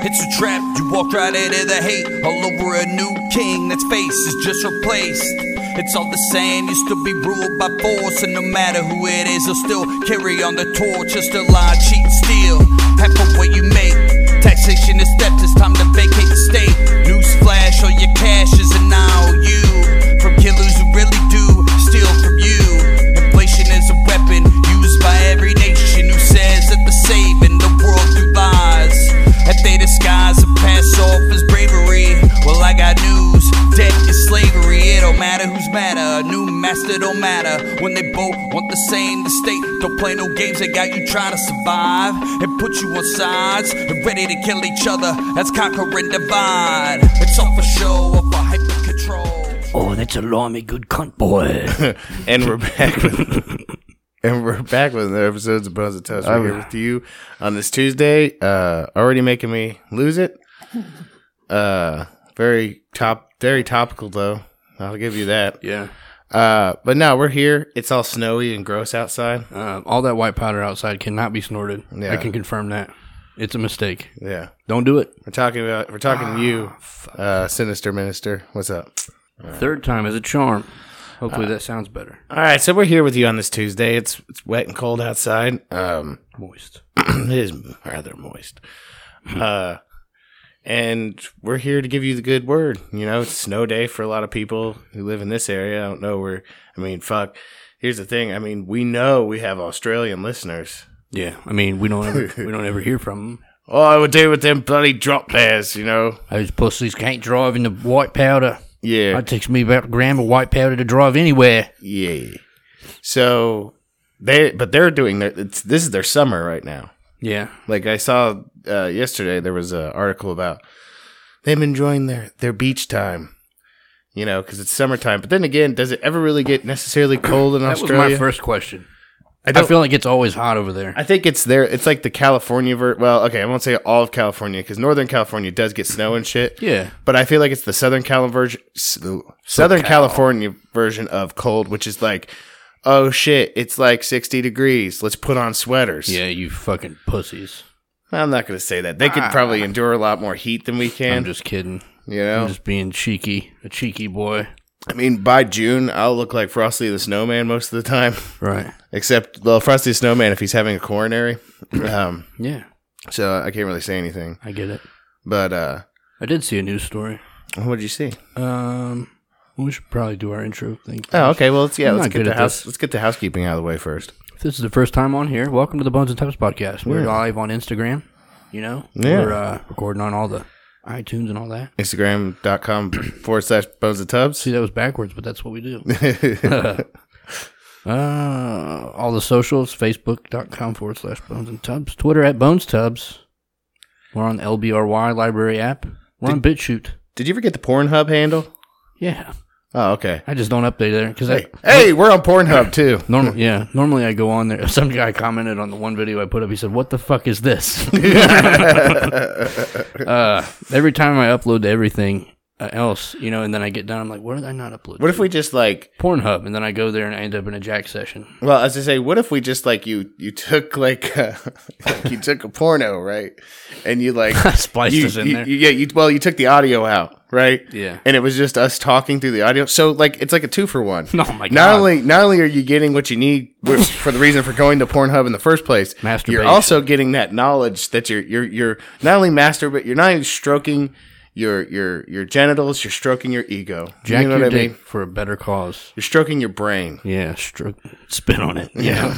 It's a trap, you walk right into the hate. All over a new king that's face is just replaced. It's all the same, you still be ruled by force. And no matter who it is, they'll still carry on the torch. Just a lie, cheat and steal, half of what you make. Taxation is theft, it's time to vacate the state. Newsflash, all your cash is an IOU. From killers who really do steal from you. Inflation is a weapon used by every nation who says that they're saving the world through lies. That they disguise and pass off as bravery. Well, I got news, debt is slavery. It don't matter who's madder, a new master don't matter. When they both want the same, the state don't play no games. They got you trying to survive and put you on sides and ready to kill each other. That's conquer and divide. It's all for show, or for hyper control. Oh, that's a limey good cunt, boy. And we're back with... And we're back with another episode of Bones and Tubs. We're here with you on this Tuesday. Already making me lose it. Very topical though. I'll give you that. Yeah. But no, we're here. It's all snowy and gross outside. All that white powder outside cannot be snorted. Yeah. I can confirm that. It's a mistake. Yeah. Don't do it. We're talking to you, Sinister Minister. What's up? Third time is a charm. Hopefully that sounds better. All right, so we're here with you on this Tuesday. It's wet and cold outside. Moist. It is rather moist. And we're here to give you the good word. You know, it's a snow day for a lot of people who live in this area. I don't know where. I mean, fuck. Here's the thing. I mean, we know we have Australian listeners. Yeah, I mean, we don't ever hear from them. All I would do with them bloody drop bears, you know. Those pussies can't drive in the white powder. Yeah. It takes me about a gram of white powder to drive anywhere. Yeah. So they're doing this is their summer right now. Yeah. Like I saw yesterday, there was an article about them enjoying their beach time. You know, because it's summertime. But then again, does it ever really get necessarily cold in Australia? That was my first question. I feel like it's always hot over there. I think it's there. It's like the California well, okay, I won't say all of California because Northern California does get snow and shit. Yeah, but I feel like it's the Southern California version of cold, which is like, oh shit, it's like 60 degrees. Let's put on sweaters. Yeah, you fucking pussies. I'm not going to say that. They could probably endure a lot more heat than we can. I'm just kidding. You know, I'm just being cheeky, a cheeky boy. I mean, by June, I'll look like Frosty the Snowman most of the time. Right. Except, well, Frosty the Snowman if he's having a coronary. Yeah. So I can't really say anything. I get it. But, I did see a news story. What did you see? We should probably do our intro thing first. Oh, okay. Well, let's get the housekeeping out of the way first. If this is the first time on here, welcome to the Bones and Tubs podcast. We're live on Instagram, you know. Yeah. We're recording on all the iTunes and all that. Instagram.com/Bones and Tubs. See, that was backwards, but that's what we do. All the socials, Facebook.com/Bones and Tubs. Twitter @BonesTubs. We're on the LBRY library app. We're on BitChute. Did you ever get the Pornhub handle? Yeah. Oh, okay. I just don't update there. Hey, we're on Pornhub too. Normally I go on there. Some guy commented on the one video I put up. He said, "What the fuck is this?" Every time I upload to everything else, you know, and then I get done, I'm like, "What did I not upload?" What if we just like Pornhub, and then I go there and I end up in a Jack session? Well, as I say, what if we just like you took like you took a porno, right? And you like spliced us in there. You took the audio out. Right? Yeah. And it was just us talking through the audio. So, like, it's like a 2-for-1. Oh, my God. Not only are you getting what you need for the reason for going to Pornhub in the first place, you're also getting that knowledge that you're not only but you're not even stroking your genitals, you're stroking your ego. Jack you know your what I mean? dick for a better cause. You're stroking your brain. Yeah, spit on it. Yeah.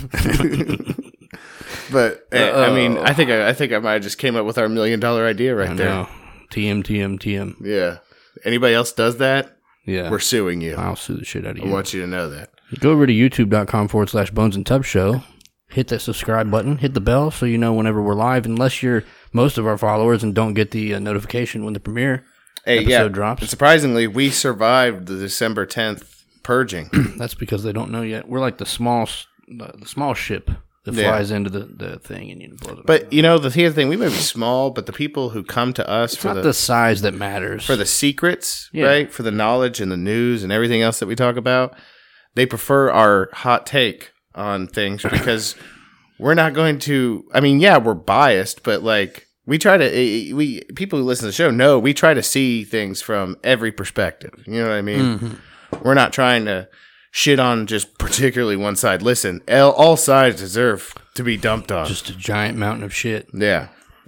But, I mean, I think I might have just came up with our $1 million idea right there. TM. Yeah. Anybody else does that? Yeah. We're suing you. I'll sue the shit out of you. I want you to know that. Go over to youtube.com/Bones and Tubs Show. Hit that subscribe button. Hit the bell so you know whenever we're live, unless you're most of our followers and don't get the notification when the premiere episode drops. And surprisingly, we survived the December 10th purging. That's because they don't know yet. We're like the small ship that flies into the thing and blows it. But, you know, here's the thing. We may be small, but the people who come to us it's not the size that matters. For the secrets, right? For the knowledge and the news and everything else that we talk about, they prefer our hot take on things because we're not going to... I mean, yeah, we're biased, but, like, We try to people who listen to the show know we try to see things from every perspective. You know what I mean? Mm-hmm. We're not trying to shit on just particularly one side. Listen, all sides deserve to be dumped on. Just a giant mountain of shit. Yeah.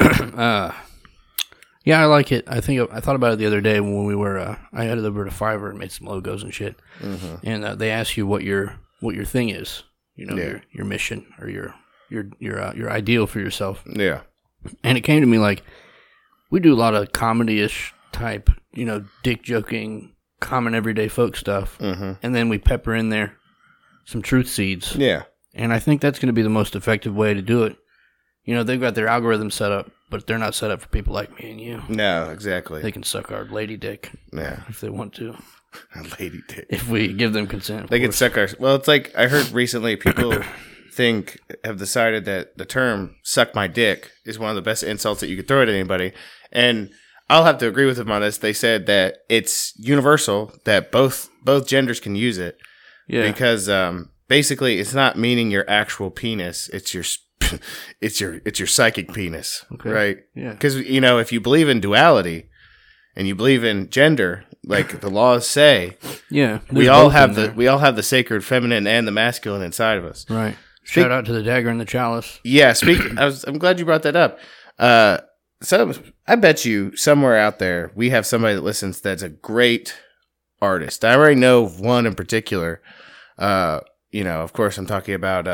Yeah, I like it. I thought about it the other day when we were. I headed over to Fiverr and made some logos and shit. Mm-hmm. And they ask you what your thing is. You know, your mission or your ideal for yourself. Yeah. And it came to me like we do a lot of comedy-ish type, dick joking, common everyday folk stuff, mm-hmm. and then we pepper in there some truth seeds. Yeah. And I think that's going to be the most effective way to do it. They've got their algorithm set up, but they're not set up for people like me and you. No, exactly. They can suck our lady dick. Yeah. If they want to. Lady dick. If we give them consent. They can suck our... Well, it's like I heard recently people have decided that the term suck my dick is one of the best insults that you could throw at anybody. And I'll have to agree with them on this. They said that it's universal, that both genders can use it. Yeah. Because basically it's not meaning your actual penis. It's your psychic penis. Okay. Right? Yeah. Because, if you believe in duality and you believe in gender, like the laws say, yeah, we all have the sacred feminine and the masculine inside of us. Right. Shout out to the dagger and the chalice. Yeah, I'm glad you brought that up. So I bet you somewhere out there we have somebody that listens that's a great artist. I already know of one in particular. Of course, I'm talking about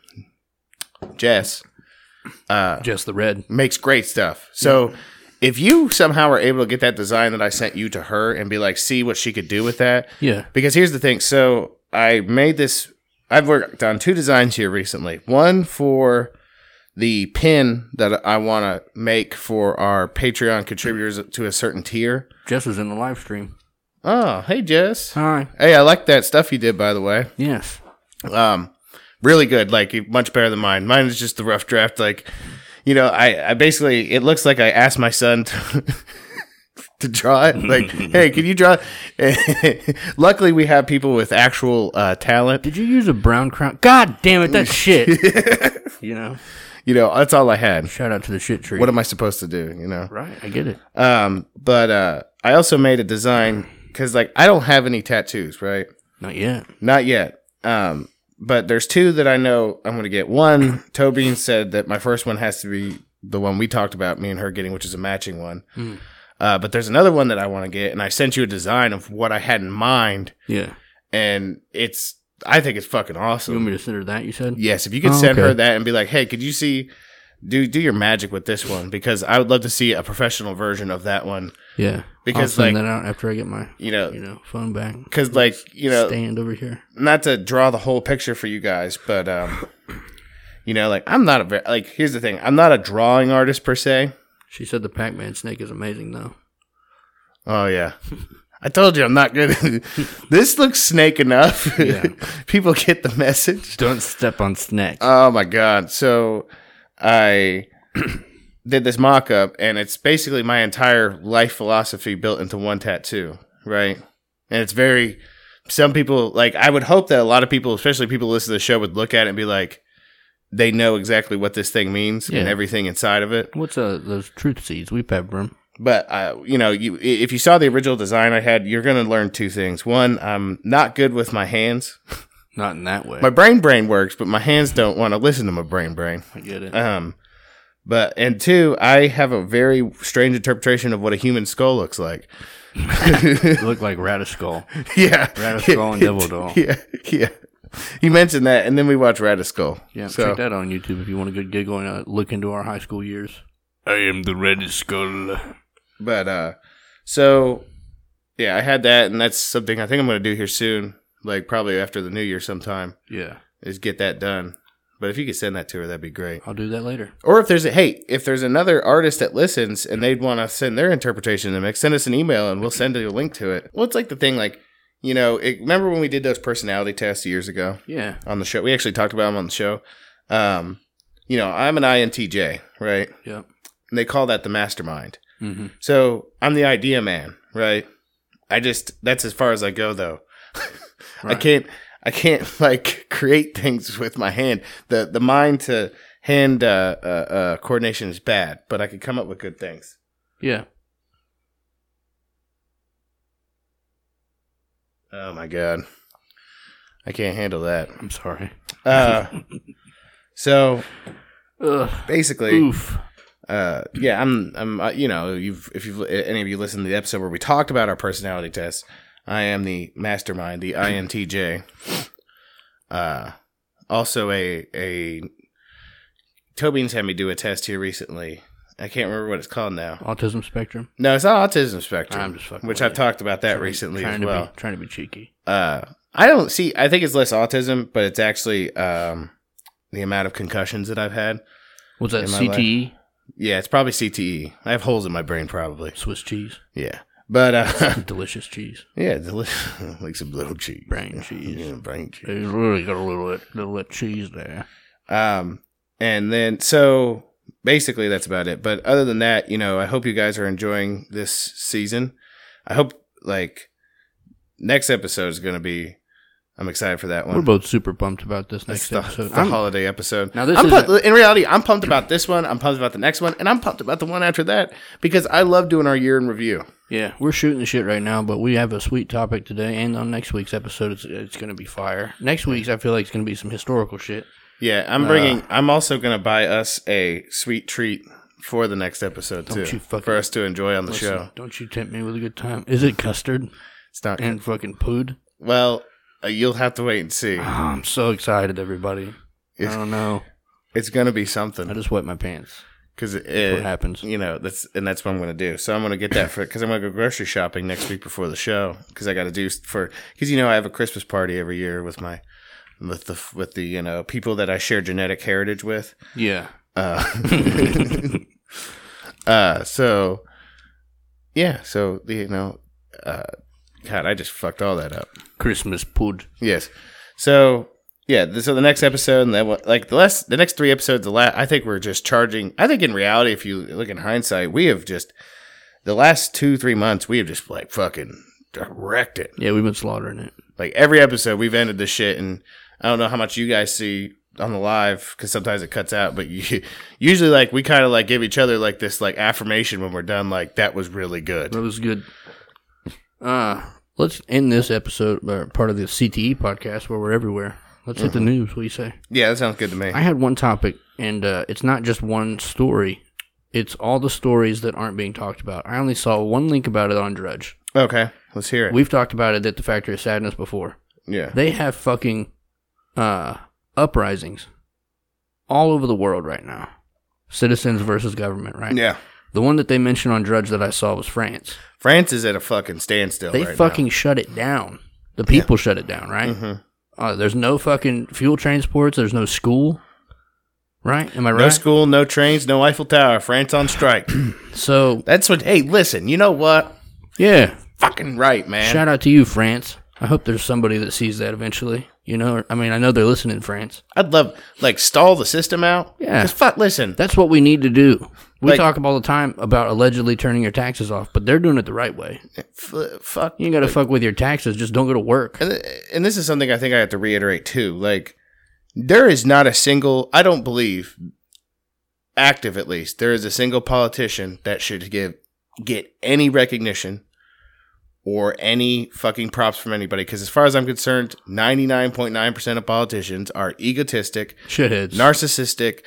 Jess. Jess the Red makes great stuff. So if you somehow are able to get that design that I sent you to her and be like, see what she could do with that. Yeah. Because here's the thing. So I made this. I've worked on 2 designs here recently. One for the pin that I want to make for our Patreon contributors to a certain tier. Jess was in the live stream. Oh, hey, Jess. Hi. Hey, I like that stuff you did, by the way. Yes. Really good. Like, much better than mine. Mine is just the rough draft. Like, I basically, it looks like I asked my son to draw it. Like, hey, can you draw? Luckily, we have people with actual talent. Did you use a brown crown? God damn it, that's shit. That's all I had. Shout out to the shit tree. What am I supposed to do? Right, I get it. But I also made a design because, like, I don't have any tattoos, right? Not yet. Not yet. But there's 2 that I know I'm going to get. One, Tobin said that my first one has to be the one we talked about, me and her getting, which is a matching one. Mm. But there's another one that I want to get, and I sent you a design of what I had in mind. Yeah. And I think it's fucking awesome. You want me to send her that, you said? Yes, if you could send her that and be like, hey, could you do your magic with this one? Because I would love to see a professional version of that one. Yeah. Because I'll send that out after I get my phone back. Because stand over here. Not to draw the whole picture for you guys, but I'm not here's the thing. I'm not a drawing artist per se. She said the Pac-Man snake is amazing, though. Oh, yeah. I told you I'm not good. This looks snake enough. Yeah. People get the message. Don't step on snake. Oh, my God. So I did this mock-up, and it's basically my entire life philosophy built into one tattoo, right? And it's very... Some people... Like, I would hope that a lot of people, especially people who listen to the show, would look at it and be like, they know exactly what this thing means and everything inside of it. What's those truth seeds? We pepper them. But, if you saw the original design I had, you're going to learn 2 things. One, I'm not good with my hands. Not in that way. My brain works, but my hands don't want to listen to my brain. I get it. And 2, I have a very strange interpretation of what a human skull looks like. It looked like Radiskull. Yeah. Radiskull and Devil Doll. Yeah. You mentioned that, and then we watched Radiskull. Yeah, check that on YouTube if you want a good giggle and look into our high school years. I am the Radiskull. But, I had that, and that's something I think I'm going to do here soon, like probably after the new year sometime. Yeah. Is get that done. But if you could send that to her, that'd be great. I'll do that later. Or if there's another artist that listens and they'd want to send their interpretation in the mix, send us an email and we'll send you a link to it. Well, it's like the thing, like, remember when we did those personality tests years ago? Yeah. On the show. We actually talked about them on the show. I'm an INTJ, right? Yep. And they call that the mastermind. Mm-hmm. So I'm the idea man, right? That's as far as I go, though. Right. I can't like create things with my hand. The mind to hand coordination is bad, but I could come up with good things. Yeah. Oh my god, I can't handle that. I'm sorry. So Ugh. basically, Oof. yeah, I'm you know, if you've any of you listened to the episode where we talked about our personality tests, I am the mastermind, the INTJ. Also a Tobin's had me do a test here recently. I can't remember what it's called now. Autism spectrum? No, it's not autism spectrum. I'm just fucking which with I've talked about that recently as well. Trying to be cheeky. I think it's less autism, but it's actually the amount of concussions that I've had. What's that, CTE? Life. Yeah, it's probably CTE. I have holes in my brain, probably. Swiss cheese? Yeah. But delicious cheese. Yeah, like some little cheese. Brain cheese. Yeah, brain cheese. It's really got a little cheese there. And then, so basically that's about it. But other than that, you know, I hope you guys are enjoying this season. I hope, like, next episode is going to be, I'm excited for that one. We're both super pumped about this next episode. The holiday episode. Now in reality, I'm pumped about this one. I'm pumped about the next one. And I'm pumped about the one after that because I love doing our year in review. Yeah, we're shooting the shit right now, but we have a sweet topic today. And on next week's episode, it's going to be fire. Next week's, I feel like it's going to be some historical shit. Yeah, I'm also going to buy us a sweet treat for the next episode, too. For us to enjoy on the show. Don't you tempt me with a good time. Is it custard? It's not. And fucking pood? Well, you'll have to wait and see. Oh, I'm so excited, everybody. I don't know. It's going to be something. I just wet my pants. Because what happens. You know, that's what I'm going to do. So I'm going to get that because I'm going to go grocery shopping next week before the show. Because I got to do because you know I have a Christmas party every year with the you know people that I share genetic heritage with. Yeah. So yeah. So you know, God, I just fucked all that up. Christmas pud. Yes. So. Yeah, so the next episode, and then the next 3 episodes, I think we're just charging. I think in reality, if you look in hindsight, we have just the last 2-3 months, we have just like fucking wrecked it. Yeah, we've been slaughtering it. Like every episode, we've ended this shit, and I don't know how much you guys see on the live because sometimes it cuts out, but usually like we kind of like give each other like this like affirmation when we're done. Like that was really good. That was good. Let's end this episode, part of the CTE podcast, where we're everywhere. Let's hit the news. What do you say? Yeah, that sounds good to me. I had one topic, and it's not just one story. It's all the stories that aren't being talked about. I only saw one link about it on Drudge. Okay, let's hear it. We've talked about it at the Factory of Sadness before. Yeah. They have fucking uprisings all over the world right now. Citizens versus government, right? Yeah. The one that they mentioned on Drudge that I saw was France. France is at a fucking standstill They right fucking now. Shut it down. The people shut it down, right? Mm-hmm. There's no fucking fuel transports. There's no school. Right? Am I right? No school, no trains, no Eiffel Tower. France on strike. So that's what. Hey, listen. You know what? Yeah. Fucking right, man. Shout out to you, France. I hope there's somebody that sees that eventually. You know, I mean, I know they're listening, France. I'd love stall the system out. Yeah. 'Cause fuck. Listen. That's what we need to do. We talk all the time about allegedly turning your taxes off, but they're doing it the right way. Fuck. You ain't got to fuck with your taxes. Just don't go to work. And this is something I think I have to reiterate too. Like, there is not a single, I don't believe, active at least, there is a single politician that should get any recognition or any fucking props from anybody. Because as far as I'm concerned, 99.9% of politicians are egotistic, shitheads, narcissistic,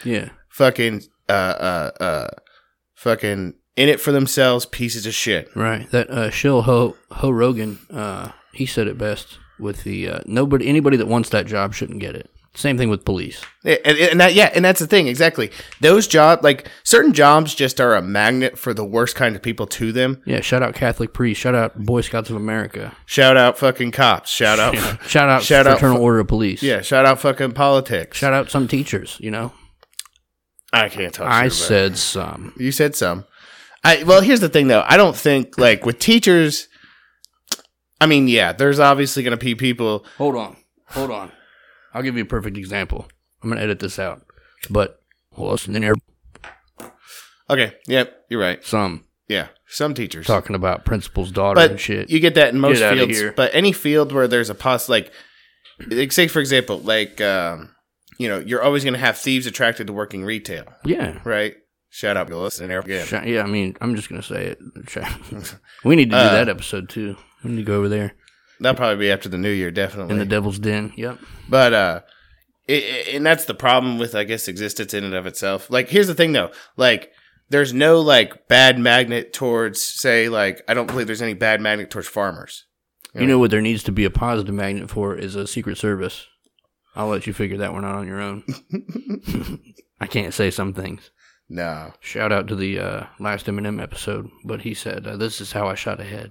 fucking in it for themselves, pieces of shit. Right. That Shill Ho Rogan, he said it best with the anybody that wants that job shouldn't get it. Same thing with police. And that's the thing, exactly. Those jobs, like certain jobs, just are a magnet for the worst kind of people to them. Yeah, shout out Catholic priests, shout out Boy Scouts of America, shout out fucking cops, shout out Fraternal Order of Police. Yeah, shout out fucking politics. Shout out some teachers, you know. I can't talk. I said some. You said some. Well, here's the thing though. I don't think like with teachers. I mean, yeah, there's obviously going to be people. Hold on. I'll give you a perfect example. I'm going to edit this out. But, listen in here. Okay, yep, you're right. Some teachers. Talking about principal's daughter and shit. You get that in most fields. But any field where there's a say, for example, like you're always going to have thieves attracted to working retail. Yeah. Right? Shout out to listening again. Yeah, I mean, I'm just going to say it. We need to do that episode, too. We need to go over there. That'll probably be after the new year, definitely. In the Devil's Den, yep. But, and that's the problem with, I guess, existence in and of itself. Like, here's the thing, though. Like, there's no, like, bad magnet towards, say, like, I don't believe there's any bad magnet towards farmers. You know what there needs to be a positive magnet for is a Secret Service. I'll let you figure that one out on your own. I can't say some things. No. Shout out to the last Eminem episode, but he said, this is how I shot ahead.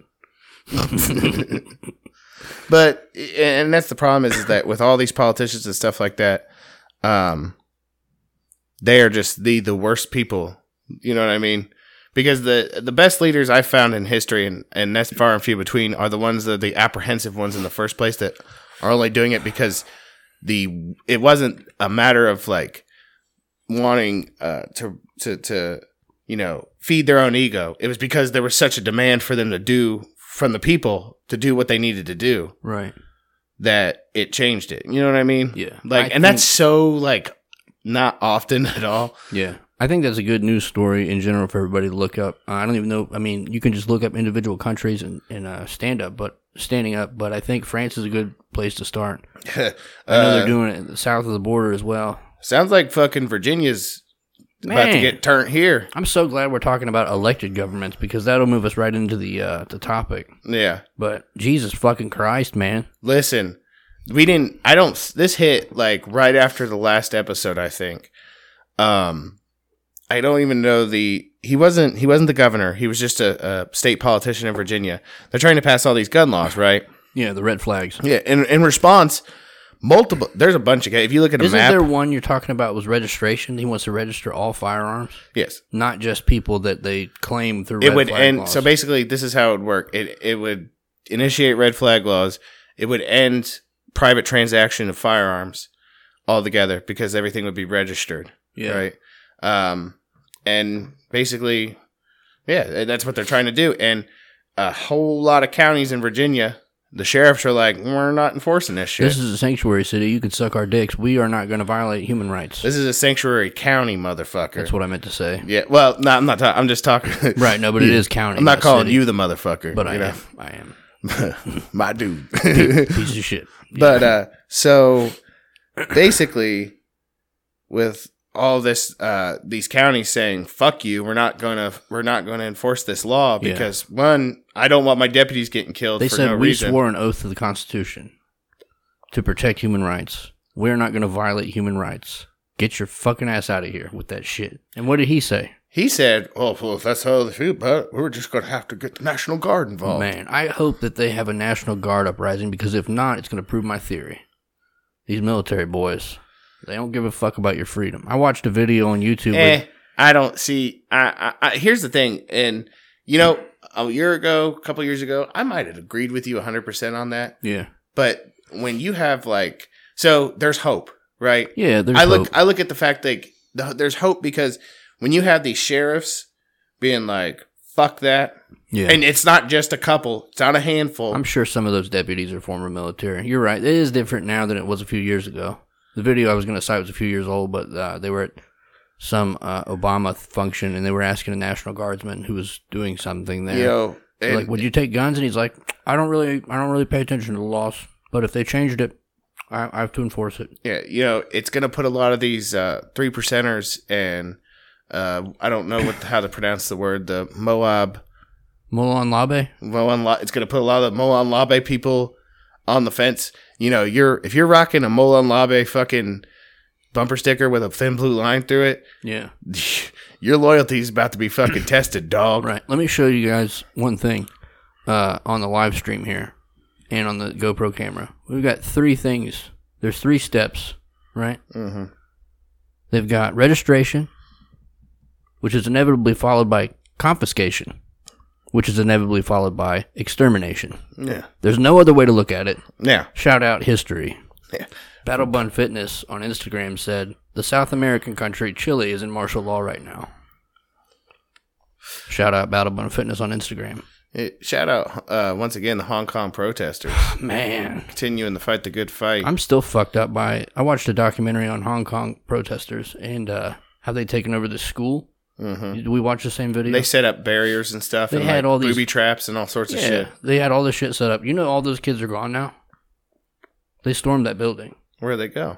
But, and that's the problem is that with all these politicians and stuff like that, they are just the worst people. You know what I mean? Because the best leaders I've found in history, and that's far and few between, are the ones that the apprehensive ones in the first place that are only doing it because it wasn't a matter of like wanting to feed their own ego. It was because there was such a demand for them to do from the people to do what they needed to do. Right. That it changed it. You know what I mean? Yeah. That's so like not often at all. Yeah. I think that's a good news story in general for everybody to look up. I don't even know. I mean, you can just look up individual countries and standing up. But I think France is a good place to start. I know they're doing it south of the border as well. Sounds like fucking Virginia's about to get turned here. I'm so glad we're talking about elected governments because that'll move us right into the topic. Yeah. But Jesus fucking Christ, man. Listen, this hit like right after the last episode, I think. I don't even know he wasn't the governor. He was just a state politician in Virginia. They're trying to pass all these gun laws, right? Yeah, the red flags. Yeah, in response, there's a bunch of guys. If you look at a map. Isn't there one you're talking about was registration? He wants to register all firearms? Yes. Not just people that they claim through red flag laws. So basically, this is how it would work. It would initiate red flag laws. It would end private transaction of firearms altogether because everything would be registered. Yeah. Right? And basically, yeah, that's what they're trying to do. And a whole lot of counties in Virginia, the sheriffs are like, we're not enforcing this shit. This is a sanctuary city. You can suck our dicks. We are not going to violate human rights. This is a sanctuary county, motherfucker. That's what I meant to say. Yeah. Well, no, I'm not talking. I'm just talking. Right. No, but it is county. I'm not calling you the motherfucker. But I am. My dude. Piece of shit. Yeah. But, so basically with all this, these counties saying, fuck you, we're not going to enforce this law because one, I don't want my deputies getting killed for no reason. They said we swore an oath to the Constitution to protect human rights. We're not going to violate human rights. Get your fucking ass out of here with that shit. And what did he say? He said, oh, well, if that's how they feel about it, we're just going to have to get the National Guard involved. Man, I hope that they have a National Guard uprising because if not, it's going to prove my theory. These military boys, they don't give a fuck about your freedom. I watched a video on YouTube. I don't see. Here's the thing. And, a couple years ago, I might have agreed with you 100% on that. Yeah. But when you have there's hope, right? Yeah, there's hope. I look at the fact that there's hope because when you have these sheriffs being like, fuck that. Yeah. And it's not just a couple. It's not a handful. I'm sure some of those deputies are former military. You're right. It is different now than it was a few years ago. The video I was going to cite was a few years old, but they were at some Obama function, and they were asking a National Guardsman who was doing something there. Like, would you take guns? And he's like, I don't really pay attention to the laws, but if they changed it, I have to enforce it. Yeah, it's going to put a lot of these 3%ers and I don't know how to pronounce the word, the Molon Labe? It's going to put a lot of the Molon Labe people on the fence. If you're rocking a Molon Labe fucking bumper sticker with a thin blue line through it, yeah, your loyalty is about to be fucking tested, dog. Right. Let me show you guys one thing on the live stream here and on the GoPro camera. We've got 3 things. There's 3 steps, right? Mm-hmm. They've got registration, which is inevitably followed by confiscation, which is inevitably followed by extermination. Yeah. There's no other way to look at it. Yeah. Shout out history. Yeah. Battle Bun Fitness on Instagram said, the South American country Chile is in martial law right now. Shout out Battle Bun Fitness on Instagram. Shout out once again the Hong Kong protesters. Man, continuing to fight the good fight. I'm still fucked up by. I watched a documentary on Hong Kong protesters and how they taken over the school. Mm-hmm. Did we watch the same video? They set up barriers and stuff. They had all these booby traps and all sorts of shit. They had all this shit set up. You know, all those kids are gone now. They stormed that building. Where'd they go?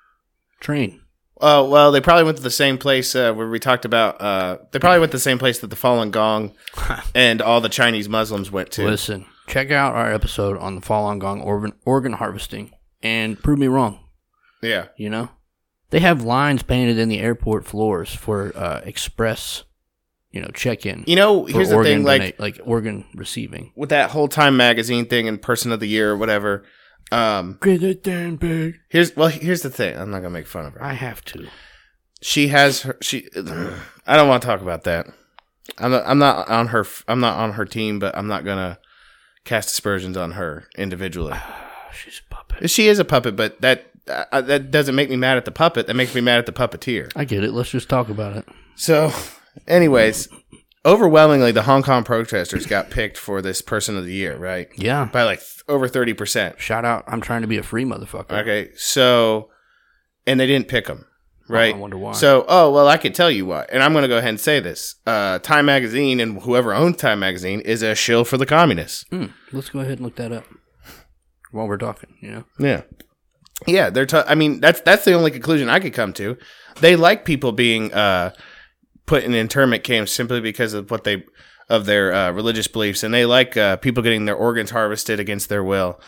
Train. Oh, well, they probably went to the same place where we talked about. They probably went to the same place that the Falun Gong and all the Chinese Muslims went to. Listen, check out our episode on the Falun Gong organ harvesting and prove me wrong. Yeah. You know? They have lines painted in the airport floors for express, check-in. Here's the thing, like organ receiving. With that whole Time Magazine thing and Person of the Year or whatever. Get it down, big. Here's the thing. I'm not gonna make fun of her. I have to. She has her. I don't want to talk about that. I'm not on her. I'm not on her team, but I'm not gonna cast aspersions on her individually. She's a puppet. She is a puppet, but that doesn't make me mad at the puppet. That makes me mad at the puppeteer. I get it. Let's just talk about it. So, anyways. Overwhelmingly, the Hong Kong protesters got picked for this Person of the Year, right? Yeah. By like over 30%. Shout out, I'm trying to be a free motherfucker. Okay, so, and they didn't pick them, right? I wonder why. So, I could tell you why. And I'm going to go ahead and say this. Time Magazine and whoever owns Time Magazine is a shill for the communists. Let's go ahead and look that up while we're talking, Yeah. Yeah, that's the only conclusion I could come to. They like people being... put in internment camps simply because of their religious beliefs, and they like people getting their organs harvested against their will.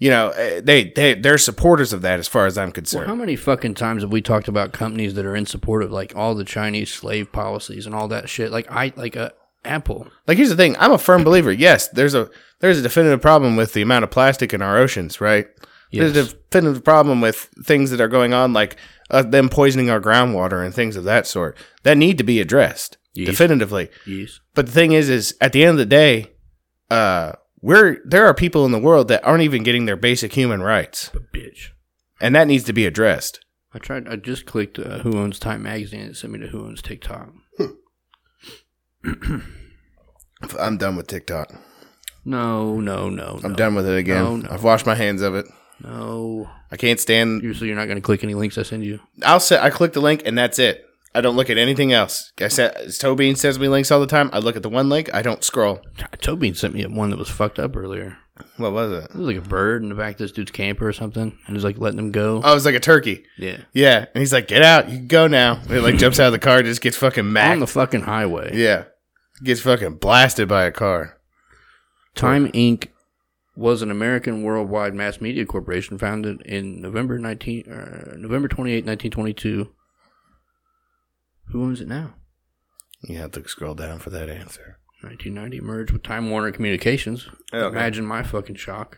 They're supporters of that, as far as I'm concerned. Well, how many fucking times have we talked about companies that are in support of like all the Chinese slave policies and all that shit? Like Apple. Like, here's the thing: I'm a firm believer. Yes, there's a definitive problem with the amount of plastic in our oceans, right? Yes. There's a definitive problem with things that are going on, like them poisoning our groundwater and things of that sort that need to be addressed definitively. Yes. But the thing is at the end of the day, there are people in the world that aren't even getting their basic human rights. Bitch. And that needs to be addressed. I just clicked Who Owns Time Magazine and it sent me to Who Owns TikTok. I'm done with TikTok. No. I'm done with it again. No. I've washed my hands of it. No. I can't stand... So you're not going to click any links I send you? I click the link and that's it. I don't look at anything else. Tobean sends me links all the time. I look at the one link. I don't scroll. Tobean sent me one that was fucked up earlier. What was it? It was like a bird in the back of this dude's camper or something. And he's like letting him go. Oh, it was like a turkey. Yeah. Yeah. And he's like, get out. You can go now. And it like jumps out of the car and just gets fucking macked. On the fucking highway. Yeah. Gets fucking blasted by a car. Time Inc. was an American worldwide mass media corporation founded in November 28, 1922. Who owns it now? You have to scroll down for that answer. 1990 merged with Time Warner Communications. Okay. Imagine my fucking shock.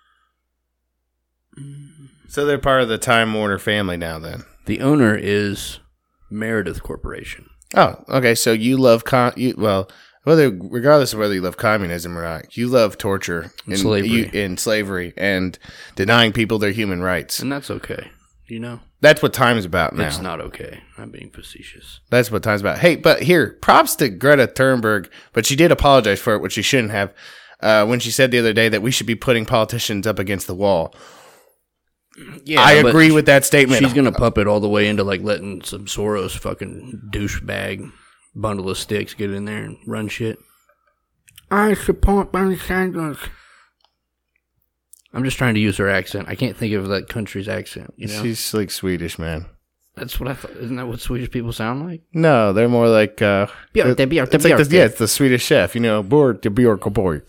So they're part of the Time Warner family now then? The owner is Meredith Corporation. Oh, okay. So you love... regardless of whether you love communism or not, you love torture and slavery and denying people their human rights. And that's okay, That's what Time's about now. It's not okay. I'm being facetious. That's what Time's about. Hey, but here, props to Greta Thunberg, but she did apologize for it, which she shouldn't have, when she said the other day that we should be putting politicians up against the wall. Yeah, I agree with that statement. She's going to puppet all the way into like letting some Soros fucking douchebag bundle of sticks get in there and run shit. I support Bernie Sanders. I'm just trying to use her accent. I can't think of that country's accent. She's like Swedish, man. That's what I thought. Isn't that what Swedish people sound like? No, they're more like it's the Swedish chef. Borg de Björkborg.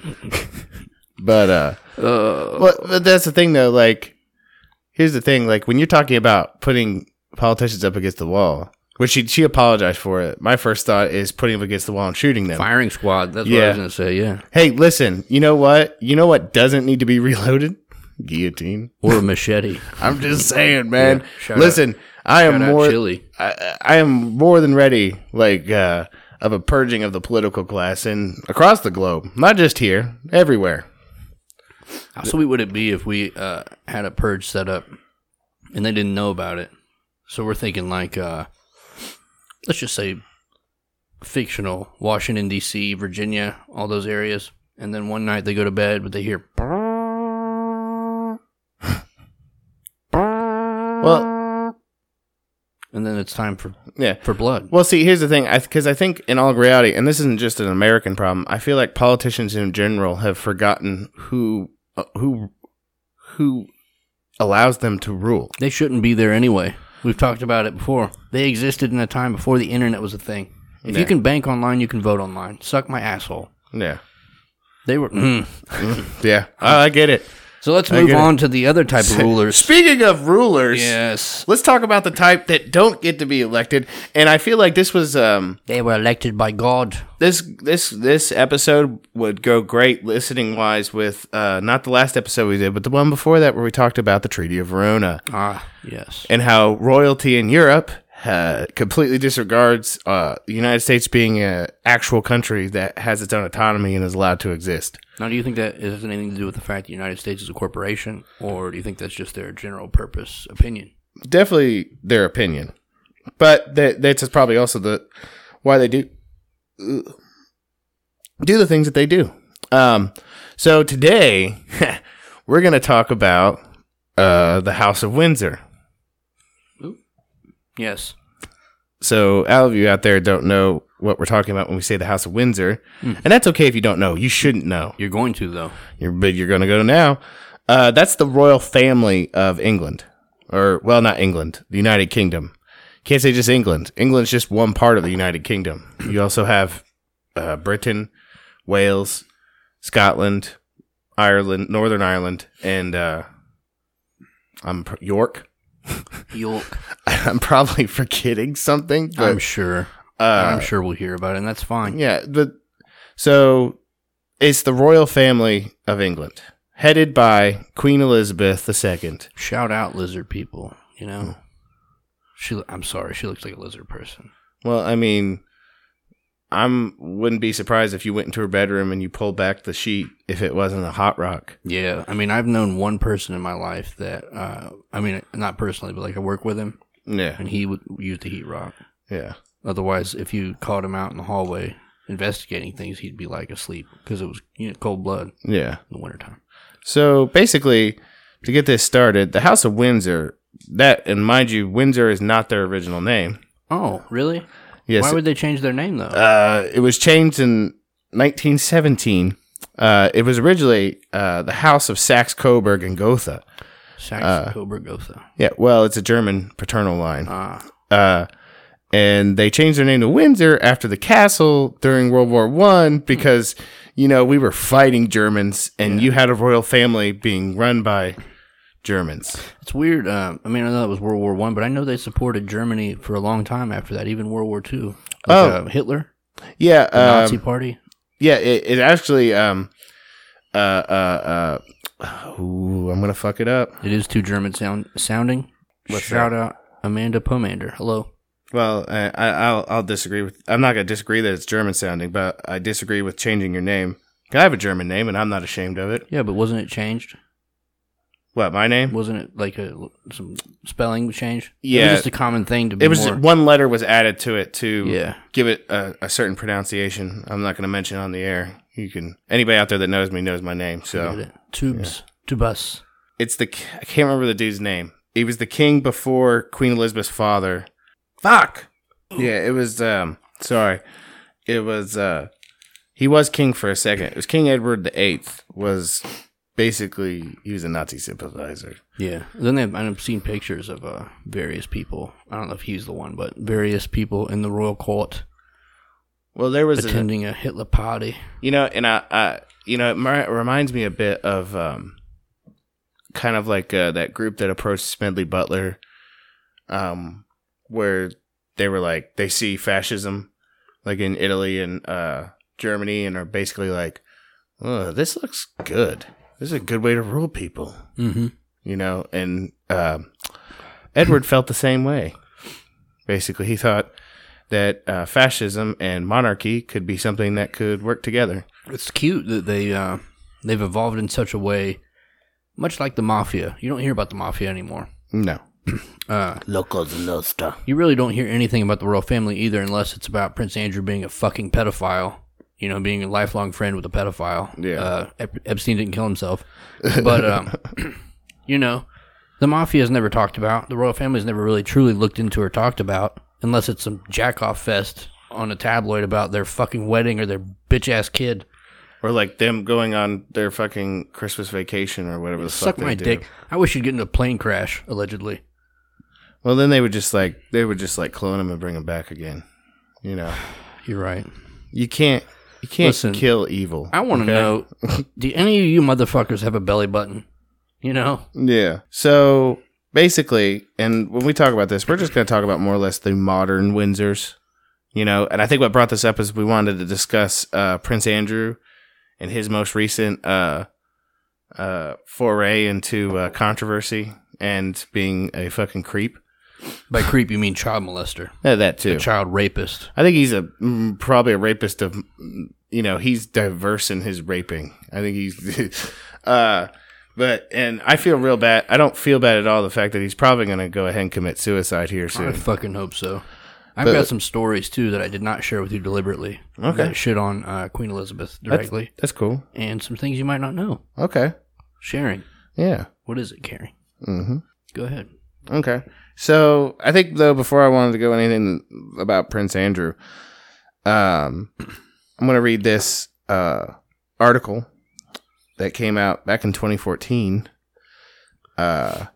But but that's the thing though. Like, here's the thing. Like, when you're talking about putting politicians up against the wall. Which she apologized for it. My first thought is putting them against the wall and shooting them. Firing squad. That's what I was going to say, yeah. Hey, listen. You know what? You know what doesn't need to be reloaded? Guillotine. Or a machete. I'm just saying, man. Yeah, listen, I am more... Chili. I am more than ready, of a purging of the political class and across the globe. Not just here. Everywhere. How sweet would it be if we had a purge set up and they didn't know about it? So we're thinking let's just say fictional, Washington, D.C., Virginia, all those areas. And then one night they go to bed, but they hear... Well... And then it's time for blood. Well, see, here's the thing. Because I think in all reality, and this isn't just an American problem, I feel like politicians in general have forgotten who allows them to rule. They shouldn't be there anyway. We've talked about it before. They existed in a time before the internet was a thing. If you can bank online, you can vote online. Suck my asshole. Yeah. They were... Yeah. I get it. So let's move on to the other type of rulers. Speaking of rulers, yes, let's talk about the type that don't get to be elected. And I feel like this was they were elected by God. This episode would go great listening wise with not the last episode we did, but the one before that where we talked about the Treaty of Verona. Ah, yes, and how royalty in Europe completely disregards the United States being an actual country that has its own autonomy and is allowed to exist. Now, do you think that it has anything to do with the fact the United States is a corporation, or do you think that's just their general purpose opinion? Definitely their opinion. But that's probably also why they do the things that they do. So today, we're going to talk about the House of Windsor. Ooh. Yes. So all of you out there don't know what we're talking about when we say the House of Windsor. And that's okay if you don't know. You shouldn't know. You're going to, though. But you're going to go now. That's the royal family of England. Or, well, not England. The United Kingdom. Can't say just England. England's just one part of the United Kingdom. You also have Britain, Wales, Scotland, Ireland, Northern Ireland, and York. York. I'm probably forgetting something. But, I'm sure. I'm sure we'll hear about it, and that's fine. Yeah, so it's the royal family of England, headed by Queen Elizabeth II. Shout out lizard people, you know. I'm sorry, she looks like a lizard person. Well, I mean, wouldn't be surprised if you went into her bedroom and you pulled back the sheet if it wasn't a hot rock. Yeah, I mean, I've known one person in my life that, I mean, not personally, but like I work with him. Yeah. And he would use the heat rock. Yeah. Otherwise, if you caught him out in the hallway investigating things, he'd be like asleep because it was cold blood. Yeah. In the wintertime. So basically, to get this started, the House of Windsor, and mind you, Windsor is not their original name. Oh, really? Yes. Why would they change their name, though? It was changed in 1917. It was originally the House of Saxe-Coburg and Gotha. Saxe-Coburg, Gotha. Yeah, well, it's a German paternal line. And they changed their name to Windsor after the castle during World War I because, we were fighting Germans and you had a royal family being run by Germans. It's weird. I mean, I know that was World War I, but I know they supported Germany for a long time after that, even World War II. Like, Hitler? Yeah. The Nazi Party? Yeah, it actually... I'm going to fuck it up. It is too German sounding. Shout out Amanda Pomander. Hello. Well, I'll disagree with... I'm not going to disagree that it's German sounding, but I disagree with changing your name. I have a German name, and I'm not ashamed of it. Yeah, but wasn't it changed? What, my name? Wasn't it like some spelling change? Yeah. It was just a common thing to be one letter was added to it to give it a certain pronunciation. I'm not going to mention it on the air. Anybody out there that knows me knows my name. So Tubes. Yeah. Tubus. I can't remember the dude's name. He was the king before Queen Elizabeth's father. Fuck! Yeah, it was, sorry. It was, he was king for a second. It was King Edward VIII was... Basically, he was a Nazi sympathizer. Yeah. Then I've seen pictures of various people. I don't know if he's the one, but various people in the royal court. Well, there was attending a Hitler party. And it reminds me a bit of kind of like that group that approached Smedley Butler, where they were like they see fascism, like in Italy and Germany, and are basically like, "Oh, this looks good. This is a good way to rule people." Mm-hmm. And Edward felt the same way. Basically, he thought that fascism and monarchy could be something that could work together. It's cute that they've evolved in such a way, much like the mafia. You don't hear about the mafia anymore. No. Locos Nostra. You really don't hear anything about the royal family either, unless it's about Prince Andrew being a fucking pedophile. You know, being a lifelong friend with a pedophile. Yeah. Epstein didn't kill himself, but you know, the mafia is never talked about. The royal family is never really truly looked into or talked about, unless it's some jack-off fest on a tabloid about their fucking wedding or their bitch-ass kid. Or like them going on their fucking Christmas vacation or whatever the fuck Suck they my do. dick. I wish you'd get into a plane crash, allegedly. Well, then they would just clone him and bring him back again. You know. You're right. You can't Listen, kill evil. I want to know, do any of you motherfuckers have a belly button? You know? Yeah. So basically, and when we talk about this, we're just going to talk about more or less the modern Windsors. You know, and I think what brought this up is we wanted to discuss Prince Andrew and his most recent foray into controversy and being a fucking creep. By creep, you mean child molester. Yeah, that too. A child rapist. I think he's probably a rapist of, you know, he's diverse in his raping. I think he's, and I feel real bad. I don't feel bad at all the fact that he's probably going to go ahead and commit suicide here soon. I fucking hope so. I've got some stories, too, that I did not share with you deliberately. Okay. That shit on Queen Elizabeth directly. That's cool. And some things you might not know. Okay. Sharing. Yeah. What is it, Carrie? Mm-hmm. Go ahead. Okay. So I think, though, before I wanted to go anything about Prince Andrew, I'm going to read this article that came out back in 2014, May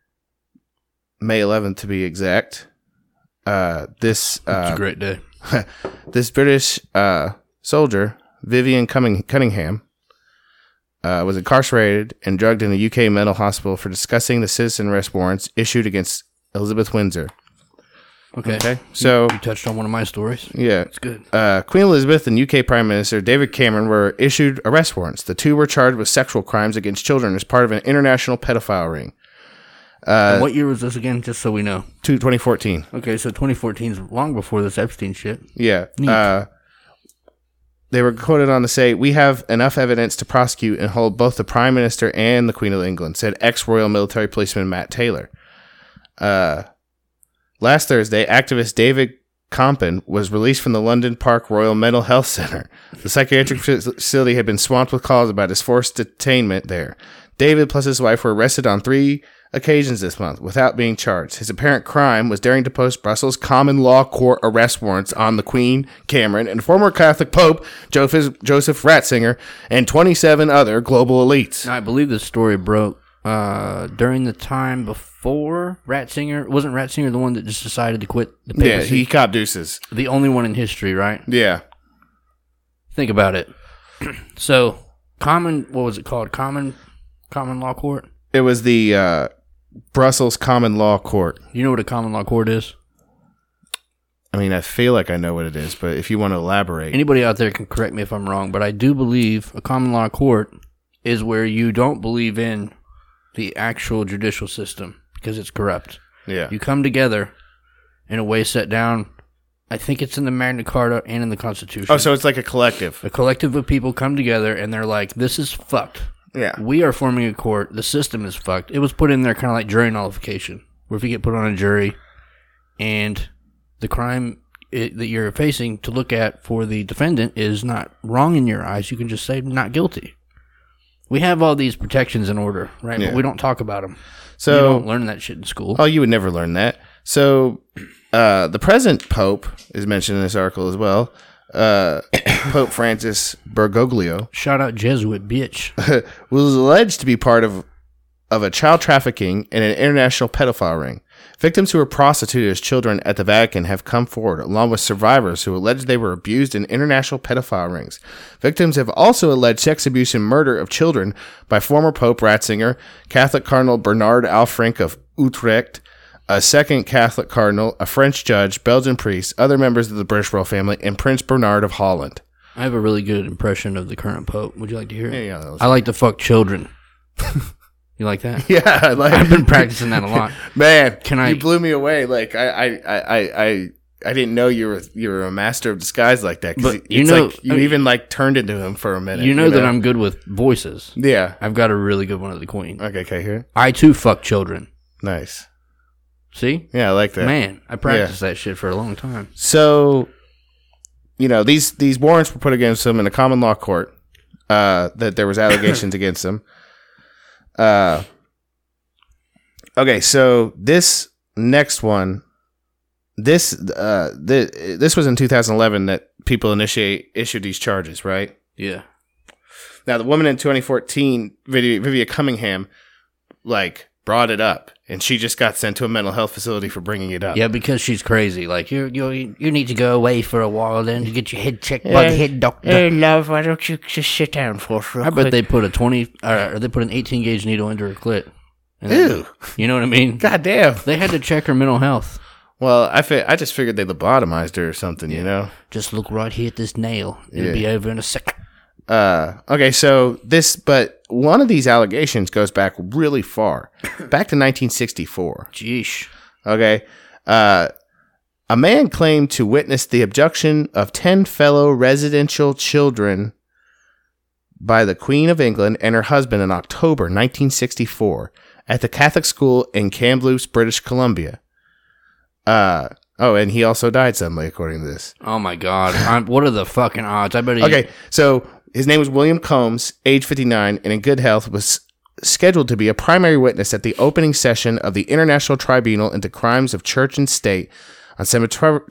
11th to be exact. It's a great day. This British soldier, Vivian Cunningham, was incarcerated and drugged in a UK mental hospital for discussing the citizen arrest warrants issued against Elizabeth Windsor. Okay. So you touched on one of my stories. Yeah. It's good. Queen Elizabeth and UK Prime Minister David Cameron were issued arrest warrants. The two were charged with sexual crimes against children as part of an international pedophile ring. And what year was this again, just so we know? 2014. Okay, so 2014 is long before this Epstein shit. Yeah. Neat. They were quoted on to say, "We have enough evidence to prosecute and hold both the Prime Minister and the Queen of England," said ex-Royal Military Policeman Matt Taylor. Last Thursday, activist David Compton was released from the London Park Royal Mental Health Centre. The psychiatric facility had been swamped with calls about his forced detainment there. David plus his wife were arrested on 3 occasions this month without being charged. His apparent crime was daring to post Brussels common law court arrest warrants on the Queen, Cameron, and former Catholic Pope Joseph Ratzinger and 27 other global elites. Now, I believe this story broke during the time before Ratzinger. Wasn't Ratzinger the one that just decided to quit the papacy? Yeah, he copped deuces. The only one in history, right? Yeah. Think about it. So, what was it called? Common law court? It was the Brussels Common Law Court. You know what a common law court is? I mean, I feel like I know what it is, but if you want to elaborate. Anybody out there can correct me if I'm wrong, but I do believe a common law court is where you don't believe in the actual judicial system because it's corrupt. Yeah. You come together in a way set down. I think it's in the Magna Carta and in the Constitution. Oh, so it's like a collective. A collective of people come together and they're like, this is fucked. Yeah. We are forming a court. The system is fucked. It was put in there kind of like jury nullification, where if you get put on a jury and the crime that you're facing to look at for the defendant is not wrong in your eyes, you can just say not guilty. We have all these protections in order, right? Yeah. But we don't talk about them. So you don't learn that shit in school. Oh, you would never learn that. So the present Pope is mentioned in this article as well. Pope Francis Bergoglio. Shout out Jesuit bitch. Was alleged to be part of a child trafficking and an international pedophile ring. Victims who were prostituted as children at the Vatican have come forward, along with survivors who allege they were abused in international pedophile rings. Victims have also alleged sex abuse and murder of children by former Pope Ratzinger, Catholic Cardinal Bernard Alfrink of Utrecht, a second Catholic cardinal, a French judge, Belgian priest, other members of the British royal family, and Prince Bernard of Holland. I have a really good impression of the current Pope. Would you like to hear it? Yeah, I like to fuck children. You like that? Yeah, I've been practicing that a lot. Man, Can I? You blew me away. Like I didn't know you were a master of disguise like that. But you know, like you even like turned into him for a minute. You know that I'm good with voices. Yeah, I've got a really good one of the Queen. Okay, hear it. I too fuck children. Nice. See? Yeah, I like that. Man, I practiced that shit for a long time. So, these warrants were put against him in a common law court. That there was allegations against him. Okay, so this next one, this was in 2011 that people issued these charges, right? Yeah. Now, the woman in 2014, Vivian Cunningham, brought it up, and she just got sent to a mental health facility for bringing it up. Yeah, because she's crazy. Like, you need to go away for a while then to get your head checked by the head doctor. Hey, love, why don't you just sit down for us real quick? I bet they put an 18-gauge needle into her clit. Ew. You know what I mean? God damn. They had to check her mental health. Well, I just figured they lobotomized her or something, Just look right here at this nail. It'll be over in a second. Okay, so but one of these allegations goes back really far, back to 1964. Jeesh. Okay, a man claimed to witness the abduction of 10 fellow residential children by the Queen of England and her husband in October 1964 at the Catholic school in Kamloops, British Columbia. And he also died suddenly, according to this. Oh my God! What are the fucking odds? I bet he. Okay, so his name was William Combs, age 59, and in good health, was scheduled to be a primary witness at the opening session of the International Tribunal into Crimes of Church and State on September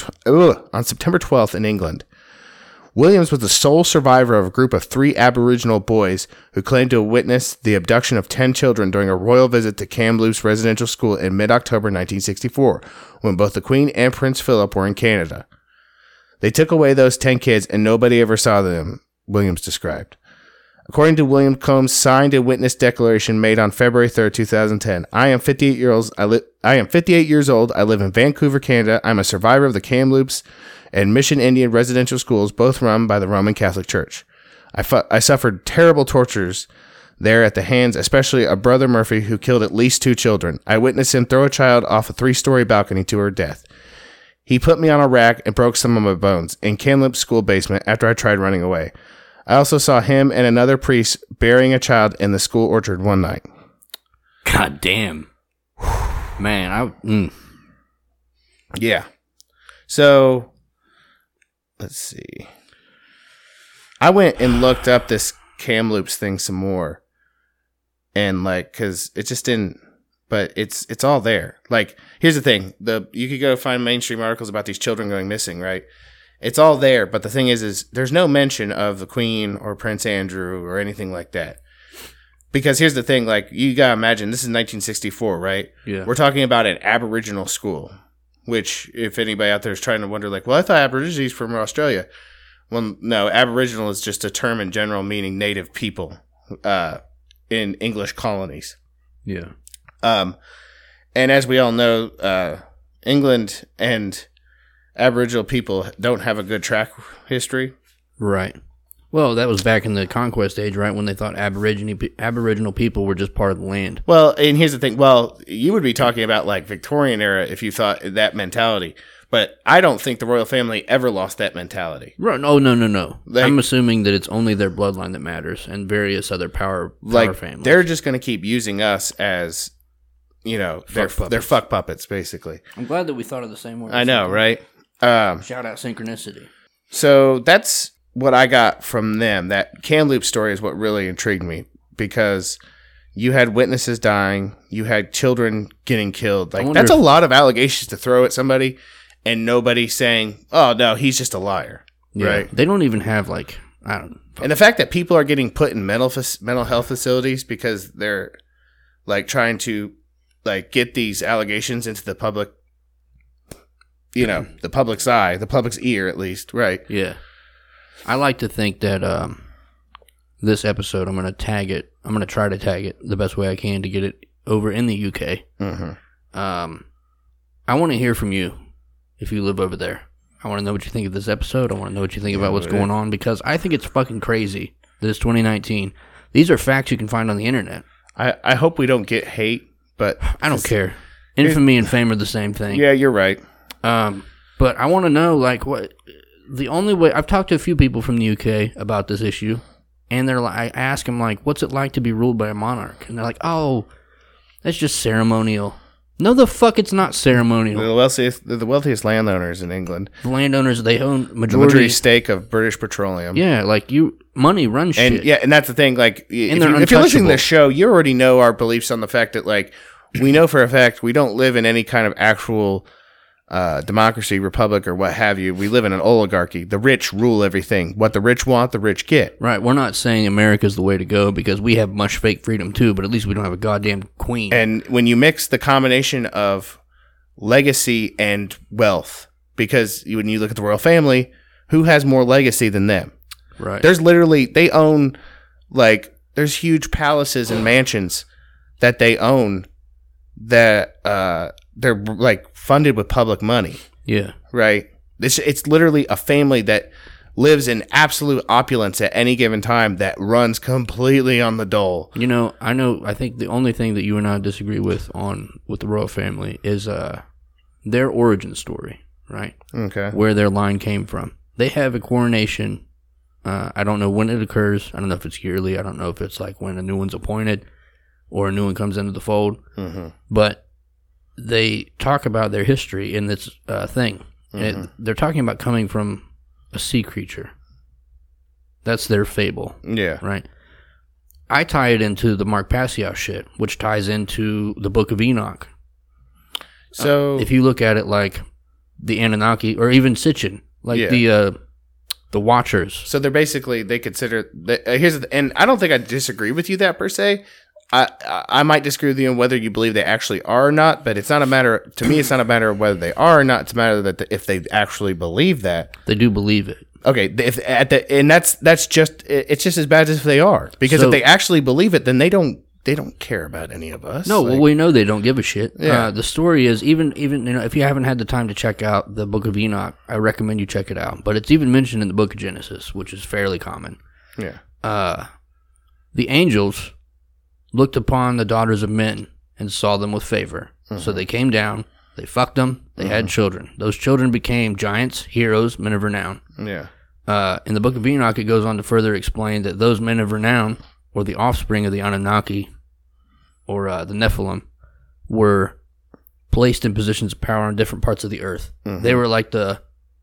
12th in England. Williams was the sole survivor of a group of 3 Aboriginal boys who claimed to have witnessed the abduction of 10 children during a royal visit to Kamloops Residential School in mid-October 1964, when both the Queen and Prince Philip were in Canada. They took away those 10 kids and nobody ever saw them, Williams described. According to William Combs' signed and witness declaration made on February 3rd, 2010, I am 58 years old. I live in Vancouver, Canada. I'm a survivor of the Kamloops and Mission Indian residential schools, both run by the Roman Catholic Church. I suffered terrible tortures there at the hands, especially of Brother Murphy, who killed at least 2 children. I witnessed him throw a child off a 3-story balcony to her death. He put me on a rack and broke some of my bones in Kamloops school basement after I tried running away. I also saw him and another priest burying a child in the school orchard one night. God damn. Man, Yeah. So, let's see. I went and looked up this Kamloops thing some more. And, because it just didn't... But it's all there. Here's the thing. You could go find mainstream articles about these children going missing, right? It's all there, but the thing is there's no mention of the Queen or Prince Andrew or anything like that. Because here's the thing, you gotta imagine, this is 1964, right? Yeah. We're talking about an Aboriginal school, which, if anybody out there is trying to wonder, well, I thought Aborigines from Australia. Well, no, Aboriginal is just a term in general meaning native people in English colonies. Yeah. And as we all know, England and Aboriginal people don't have a good track history. Right. Well, that was back in the conquest age, right, when they thought Aboriginal people were just part of the land. Well, and here's the thing. Well, you would be talking about Victorian era if you thought that mentality. But I don't think the royal family ever lost that mentality. Right. Oh, no. I'm assuming that it's only their bloodline that matters and various other power families. They're just going to keep using us as, their fuck puppets, basically. I'm glad that we thought of the same word. I know, right? Shout out synchronicity. So that's what I got from them. That Kamloops story is what really intrigued me, because you had witnesses dying, you had children getting killed. That's a lot of allegations to throw at somebody, and nobody saying, "Oh no, he's just a liar." Yeah, right? They don't even have I don't know. And the fact that people are getting put in mental health facilities because they're trying to get these allegations into the public. The public's eye, the public's ear, at least, right? Yeah. I like to think that this episode, I'm going to tag it. I'm going to try to tag it the best way I can to get it over in the UK. Mm-hmm. I want to hear from you if you live over there. I want to know what you think of this episode. I want to know what you think about what's going on, because I think it's fucking crazy that it's 2019. These are facts you can find on the internet. I hope we don't get hate, but... I don't care. Infamy and fame are the same thing. Yeah, you're right. But I want to know, what the only way I've talked to a few people from the UK about this issue, and I ask them what's it like to be ruled by a monarch? And they're like, oh, that's just ceremonial. No, the fuck, it's not ceremonial. They're the wealthiest landowners in England. The landowners, they own the majority stake of British Petroleum. Yeah, like money runs and, shit. Yeah, and that's the thing. Like, if you're listening to this show, you already know our beliefs on the fact that, like, we know for a fact we don't live in any kind of actual democracy, republic, or what have you. We live in an oligarchy. The rich rule everything. What the rich want, the rich get. Right. We're not saying America's the way to go because we have much fake freedom too, but at least we don't have a goddamn queen. And when you mix the combination of legacy and wealth, because when you look at the royal family, who has more legacy than them? Right. There's literally, they own, like, there's huge palaces and mansions that they own that they're like funded with public money. Yeah. Right. It's literally a family that lives in absolute opulence at any given time that runs completely on the dole. I think the only thing that you and I disagree with the royal family is their origin story, right? Okay. Where their line came from. They have a coronation. I don't know when it occurs. I don't know if it's yearly. I don't know if it's like when a new one's appointed or a new one comes into the fold. Mm-hmm. But they talk about their history in this thing. Mm-hmm. They're talking about coming from a sea creature. That's their fable. Yeah. Right? I tie it into the Mark Passio shit, which ties into the Book of Enoch. So if you look at it like the Anunnaki or even Sitchin, like the Watchers. So they're basically, they consider and I don't think I disagree with you that per se. I might disagree with you on whether you believe they actually are or not, but it's not a matter, to me, it's not a matter of whether they are or not. It's a matter that if they actually believe that. They do believe it. Okay, and that's just, it's just as bad as if they are. Because if they actually believe it, then they don't care about any of us. No, well, we know they don't give a shit. Yeah. The story is, even if you haven't had the time to check out the Book of Enoch, I recommend you check it out. But it's even mentioned in the Book of Genesis, which is fairly common. Yeah. The angels looked upon the daughters of men and saw them with favor. Mm-hmm. So they came down, they fucked them, they had children. Those children became giants, heroes, men of renown. Yeah. In the Book of Enoch, it goes on to further explain that those men of renown, or the offspring of the Anunnaki, or the Nephilim, were placed in positions of power in different parts of the earth. Mm-hmm. They were like the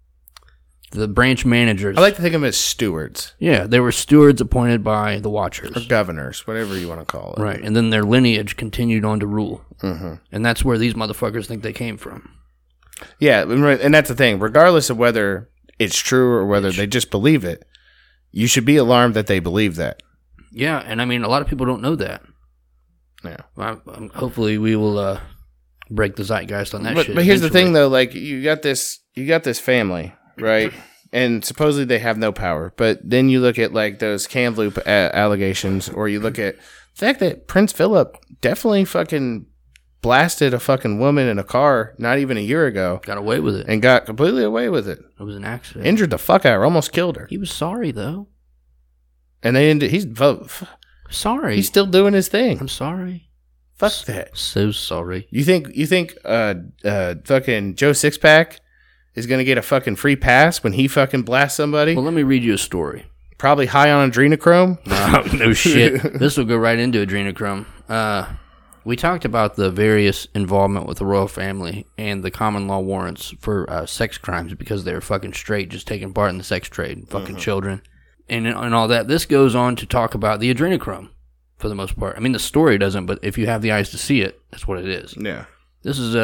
branch managers. I like to think of them as stewards. Yeah, they were stewards appointed by the Watchers. Or governors, whatever you want to call it. Right, and then their lineage continued on to rule. Mm-hmm. And that's where these motherfuckers think they came from. Yeah, and that's the thing. Regardless of whether it's true or whether they just believe it, you should be alarmed that they believe that. Yeah, and I mean, a lot of people don't know that. Yeah. Hopefully we will break the zeitgeist on that shit. But here's the thing, though. Like, you got this family, right? And supposedly they have no power. But then you look at, like, those Kamloops allegations, or you look at the fact that Prince Philip definitely fucking blasted a fucking woman in a car not even a year ago. Got away with it. And got completely away with it. It was an accident. Injured the fuck out of her. Almost killed her. He was sorry, though. And they didn't. He's sorry. He's still doing his thing. I'm sorry. Fuck that. So sorry. You think fucking Joe Sixpack is gonna get a fucking free pass when he fucking blasts somebody? Well, let me read you a story. Probably high on adrenochrome. No shit. This will go right into adrenochrome. We talked about the various involvement with the royal family and the common law warrants for sex crimes because they're fucking straight, just taking part in the sex trade, fucking children, and all that. This goes on to talk about the adrenochrome for the most part. I mean, the story doesn't, but if you have the eyes to see it, that's what it is. Yeah. This is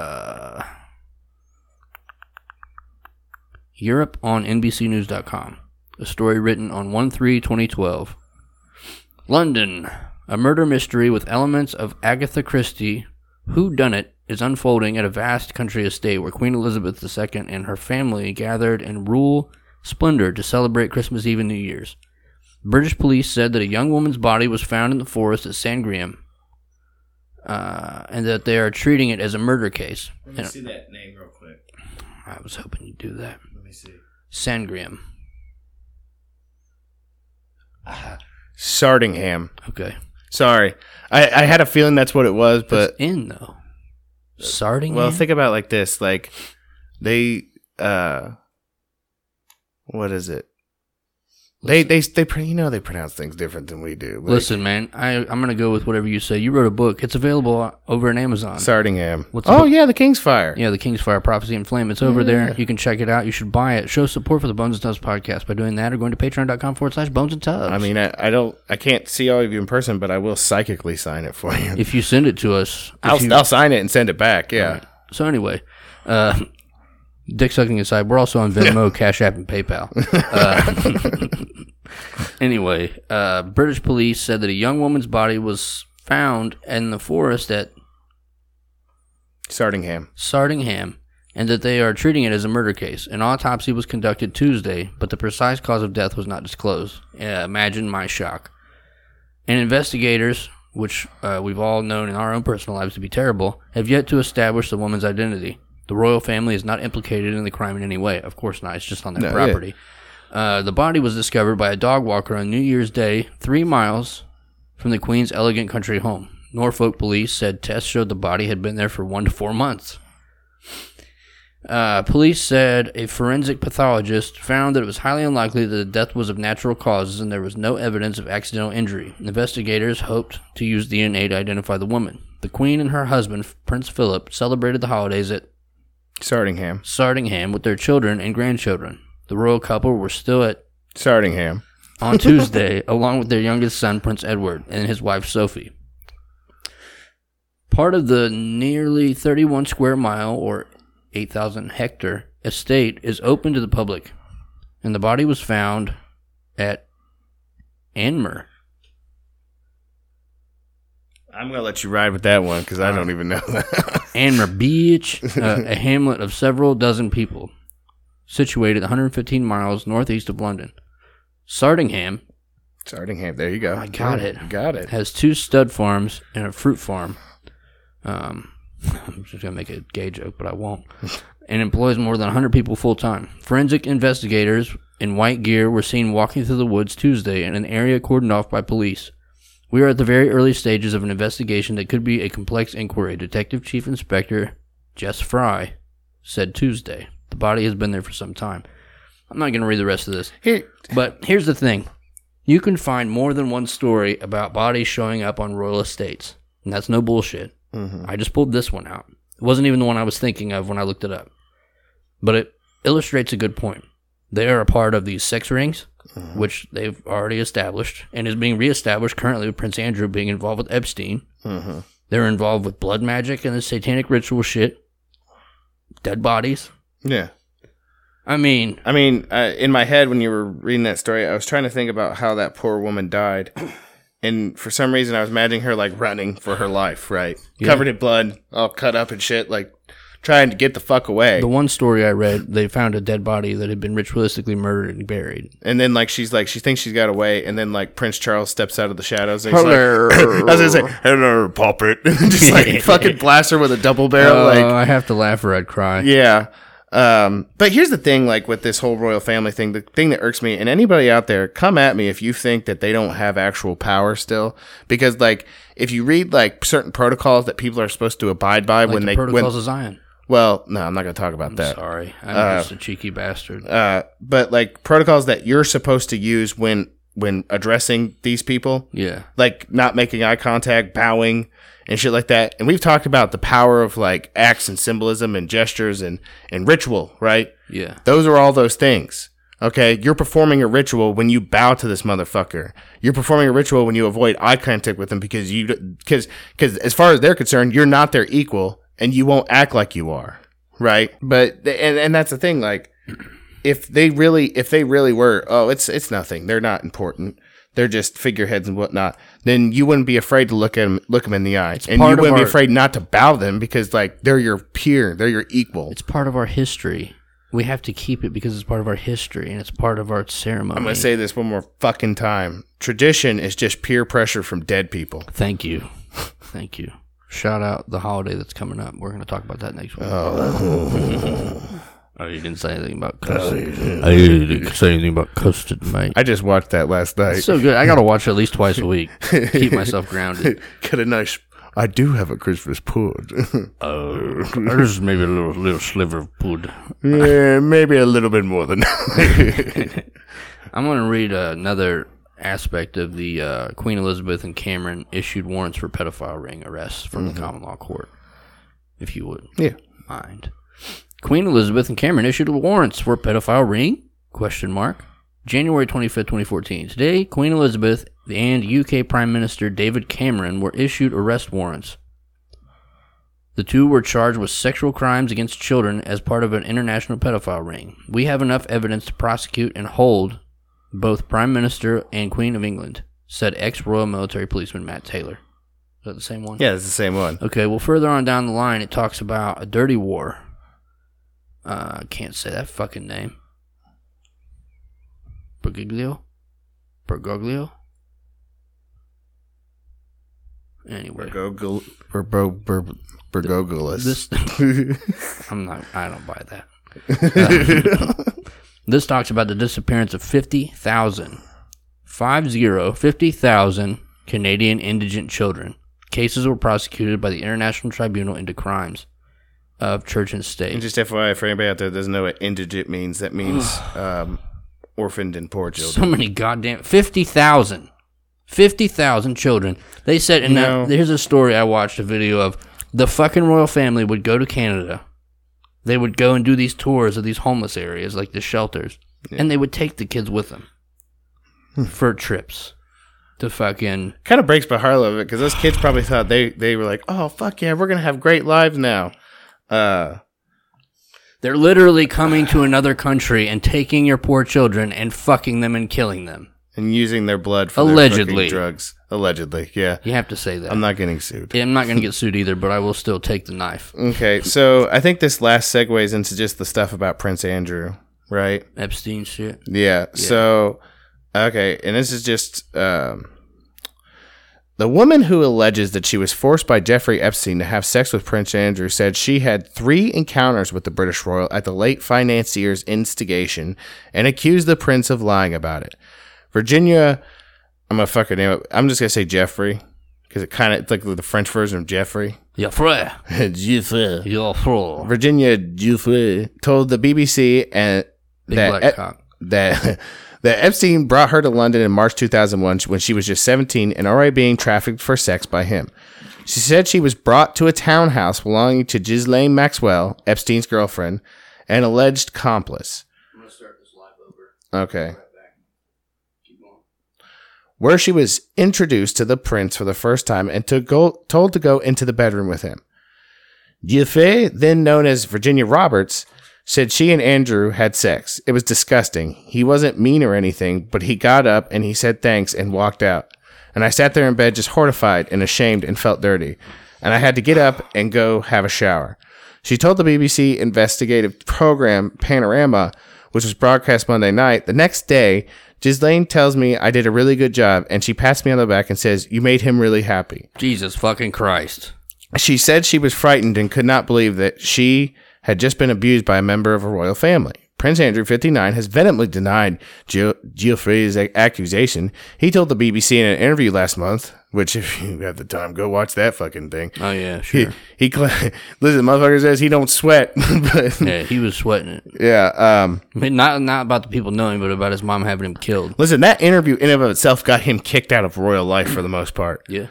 Europe on NBCnews.com. A story written on 1/3/2012. London. A murder mystery with elements of Agatha Christie whodunit is unfolding at a vast country estate where Queen Elizabeth II and her family gathered in royal splendor to celebrate Christmas Eve and New Year's. British police said that a young woman's body was found in the forest at Sandringham, and that they are treating it as a murder case. Let me see that name real quick. I was hoping you'd do that. Let me see. Sandringham. Sardingham. Okay. Sorry. I had a feeling that's what it was, but... It's in, though. Sardingham? Well, think about it like this. Like, they... what is it? They pronounce things different than we do. Listen, man, I'm going to go with whatever you say. You wrote a book. It's available over at Amazon. Sardingham. Yeah, The King's Fire. Yeah, The King's Fire, Prophecy and Flame. It's over there. You can check it out. You should buy it. Show support for the Bones and Tubs podcast by doing that or going to patreon.com/Bones and Tubs. I mean, I can't see all of you in person, but I will psychically sign it for you. If you send it to us. I'll sign it and send it back, yeah. Right. So anyway, dick sucking aside, we're also on Venmo, Cash App, and PayPal. Anyway, British police said that a young woman's body was found in the forest at Sardingham, and that they are treating it as a murder case. An autopsy was conducted Tuesday, but the precise cause of death was not disclosed. Imagine my shock. And investigators, which we've all known in our own personal lives to be terrible, have yet to establish the woman's identity. The royal family is not implicated in the crime in any way. Of course not. It's just on their property. Yeah. The body was discovered by a dog walker on New Year's Day, 3 miles from the Queen's elegant country home. Norfolk police said tests showed the body had been there for 1 to 4 months. Police said a forensic pathologist found that it was highly unlikely that the death was of natural causes and there was no evidence of accidental injury. Investigators hoped to use DNA to identify the woman. The Queen and her husband, Prince Philip, celebrated the holidays at Sardingham with their children and grandchildren. The royal couple were still at Sardingham on Tuesday, along with their youngest son, Prince Edward, and his wife, Sophie. Part of the nearly 31 square mile, or 8,000 hectare, estate is open to the public, and the body was found at Anmer. I'm going to let you ride with that one, because I don't even know that. Anmer Beach, a hamlet of several dozen people, situated 115 miles northeast of London. Sardingham, there you go. I got it. You got it. Has 2 stud farms and a fruit farm. I'm just going to make a gay joke, but I won't. And employs more than 100 people full-time. Forensic investigators in white gear were seen walking through the woods Tuesday in an area cordoned off by police. We are at the very early stages of an investigation that could be a complex inquiry, Detective Chief Inspector Jess Fry said Tuesday. The body has been there for some time. I'm not going to read the rest of this. But here's the thing. You can find more than one story about bodies showing up on royal estates. And that's no bullshit. Mm-hmm. I just pulled this one out. It wasn't even the one I was thinking of when I looked it up. But it illustrates a good point. They are a part of these sex rings, which they've already established, and is being reestablished currently with Prince Andrew being involved with Epstein. Mm-hmm. They're involved with blood magic and the satanic ritual shit. Dead bodies. Yeah. I mean, in my head when you were reading that story, I was trying to think about how that poor woman died. And for some reason, I was imagining her, like, running for her life, right? Yeah. Covered in blood, all cut up and shit, like, trying to get the fuck away. The one story I read, they found a dead body that had been ritualistically murdered and buried. And then, like, she thinks she's got away, and then, like, Prince Charles steps out of the shadows. And he's hello. Like, I was going to say, hello, puppet. Just, like, fucking blast her with a double barrel. I have to laugh or I'd cry. Yeah. But here's the thing, like, with this whole royal family thing, the thing that irks me, and anybody out there, come at me if you think that they don't have actual power still, because, like, if you read, like, certain protocols that people are supposed to abide by, like when the protocols of Zion. Well, no, I'm not going to talk about that. Sorry, I'm just a cheeky bastard. But, like, protocols that you're supposed to use when addressing these people, yeah, like not making eye contact, bowing, and shit like that. And we've talked about the power of, like, acts and symbolism and gestures and ritual, right? Yeah. Those are all those things. Okay? You're performing a ritual when you bow to this motherfucker. You're performing a ritual when you avoid eye contact with them because as far as they're concerned, you're not their equal and you won't act like you are. Right? But, and that's the thing, like, if they really were, it's nothing. They're not important. They're just figureheads and whatnot. Then you wouldn't be afraid to look them in the eye, and you wouldn't be afraid not to bow them because, like, they're your peer, they're your equal. It's part of our history. We have to keep it because it's part of our history and it's part of our ceremony. I'm gonna say this one more fucking time. Tradition is just peer pressure from dead people. Thank you. Shout out the holiday that's coming up. We're gonna talk about that next week. Oh, you didn't say anything about custard. I didn't say anything about custard, mate. I just watched that last night. It's so good. I gotta watch it at least twice a week. Keep myself grounded. Get a nice. I do have a Christmas pud. There's maybe a little sliver of pud. Yeah, maybe a little bit more than that. I'm going to read another aspect of the Queen Elizabeth and Cameron issued warrants for pedophile ring arrests from the common law court, if you would mind. Queen Elizabeth and Cameron issued warrants for pedophile ring? ? January 25th, 2014. Today, Queen Elizabeth and UK Prime Minister David Cameron were issued arrest warrants. The two were charged with sexual crimes against children as part of an international pedophile ring. We have enough evidence to prosecute and hold both Prime Minister and Queen of England, said ex-Royal Military Policeman Matt Taylor. Is that the same one? Yeah, it's the same one. Okay, well, further on down the line, it talks about a dirty war. I can't say that fucking name. Bergoglio? Anyway. Bergoglio. I don't buy that. This talks about the disappearance of 50,000 Canadian indigent children. Cases were prosecuted by the International Tribunal into Crimes of Church and State. And just FYI, for anybody out there that doesn't know what indigent means, that means orphaned and poor children. So many goddamn 50,000 children. They said, and here's a story I watched a video of. The fucking royal family would go to Canada. They would go and do these tours of these homeless areas, like the shelters, and they would take the kids with them for trips to fucking. Kind of breaks my heart a little bit because those kids probably thought they were like, oh fuck yeah, we're gonna have great lives now. They're literally coming to another country and taking your poor children and fucking them and killing them. And using their blood for allegedly their drugs. Allegedly, yeah. You have to say that. I'm not getting sued. Yeah, I'm not going to get sued either, but I will still take the knife. Okay, so I think this last segues into just the stuff about Prince Andrew, right? Epstein shit. Yeah. So, okay, and this is just the woman who alleges that she was forced by Jeffrey Epstein to have sex with Prince Andrew said she had 3 encounters with the British royal at the late financier's instigation and accused the prince of lying about it. Virginia, I'm going to fuck her name up. I'm just going to say Jeffrey because it's like the French version of Jeffrey. Jeffrey. Jeffrey. Virginia Jeffrey told the BBC that Epstein brought her to London in March 2001 when she was just 17 and already being trafficked for sex by him. She said she was brought to a townhouse belonging to Ghislaine Maxwell, Epstein's girlfriend, an alleged accomplice. I'm going to start this live over. Okay. Where she was introduced to the prince for the first time and told to go into the bedroom with him. Giuffre, then known as Virginia Roberts, said she and Andrew had sex. It was disgusting. He wasn't mean or anything, but he got up and he said thanks and walked out. And I sat there in bed just horrified and ashamed and felt dirty. And I had to get up and go have a shower. She told the BBC investigative program Panorama, which was broadcast Monday night, the next day, Ghislaine tells me I did a really good job, and she pats me on the back and says, you made him really happy. Jesus fucking Christ. She said she was frightened and could not believe that she had just been abused by a member of a royal family. Prince Andrew, 59, has vehemently denied Geoffrey's accusation. He told the BBC in an interview last month, which if you have the time, go watch that fucking thing. Oh, yeah, sure. Listen, motherfucker says he don't sweat. But, yeah, he was sweating it. Yeah. I mean, not about the people knowing, but about his mom having him killed. Listen, that interview in and of itself got him kicked out of royal life for the most part. Yeah.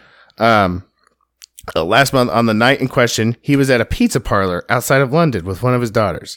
Last month, on the night in question, he was at a pizza parlor outside of London with one of his daughters.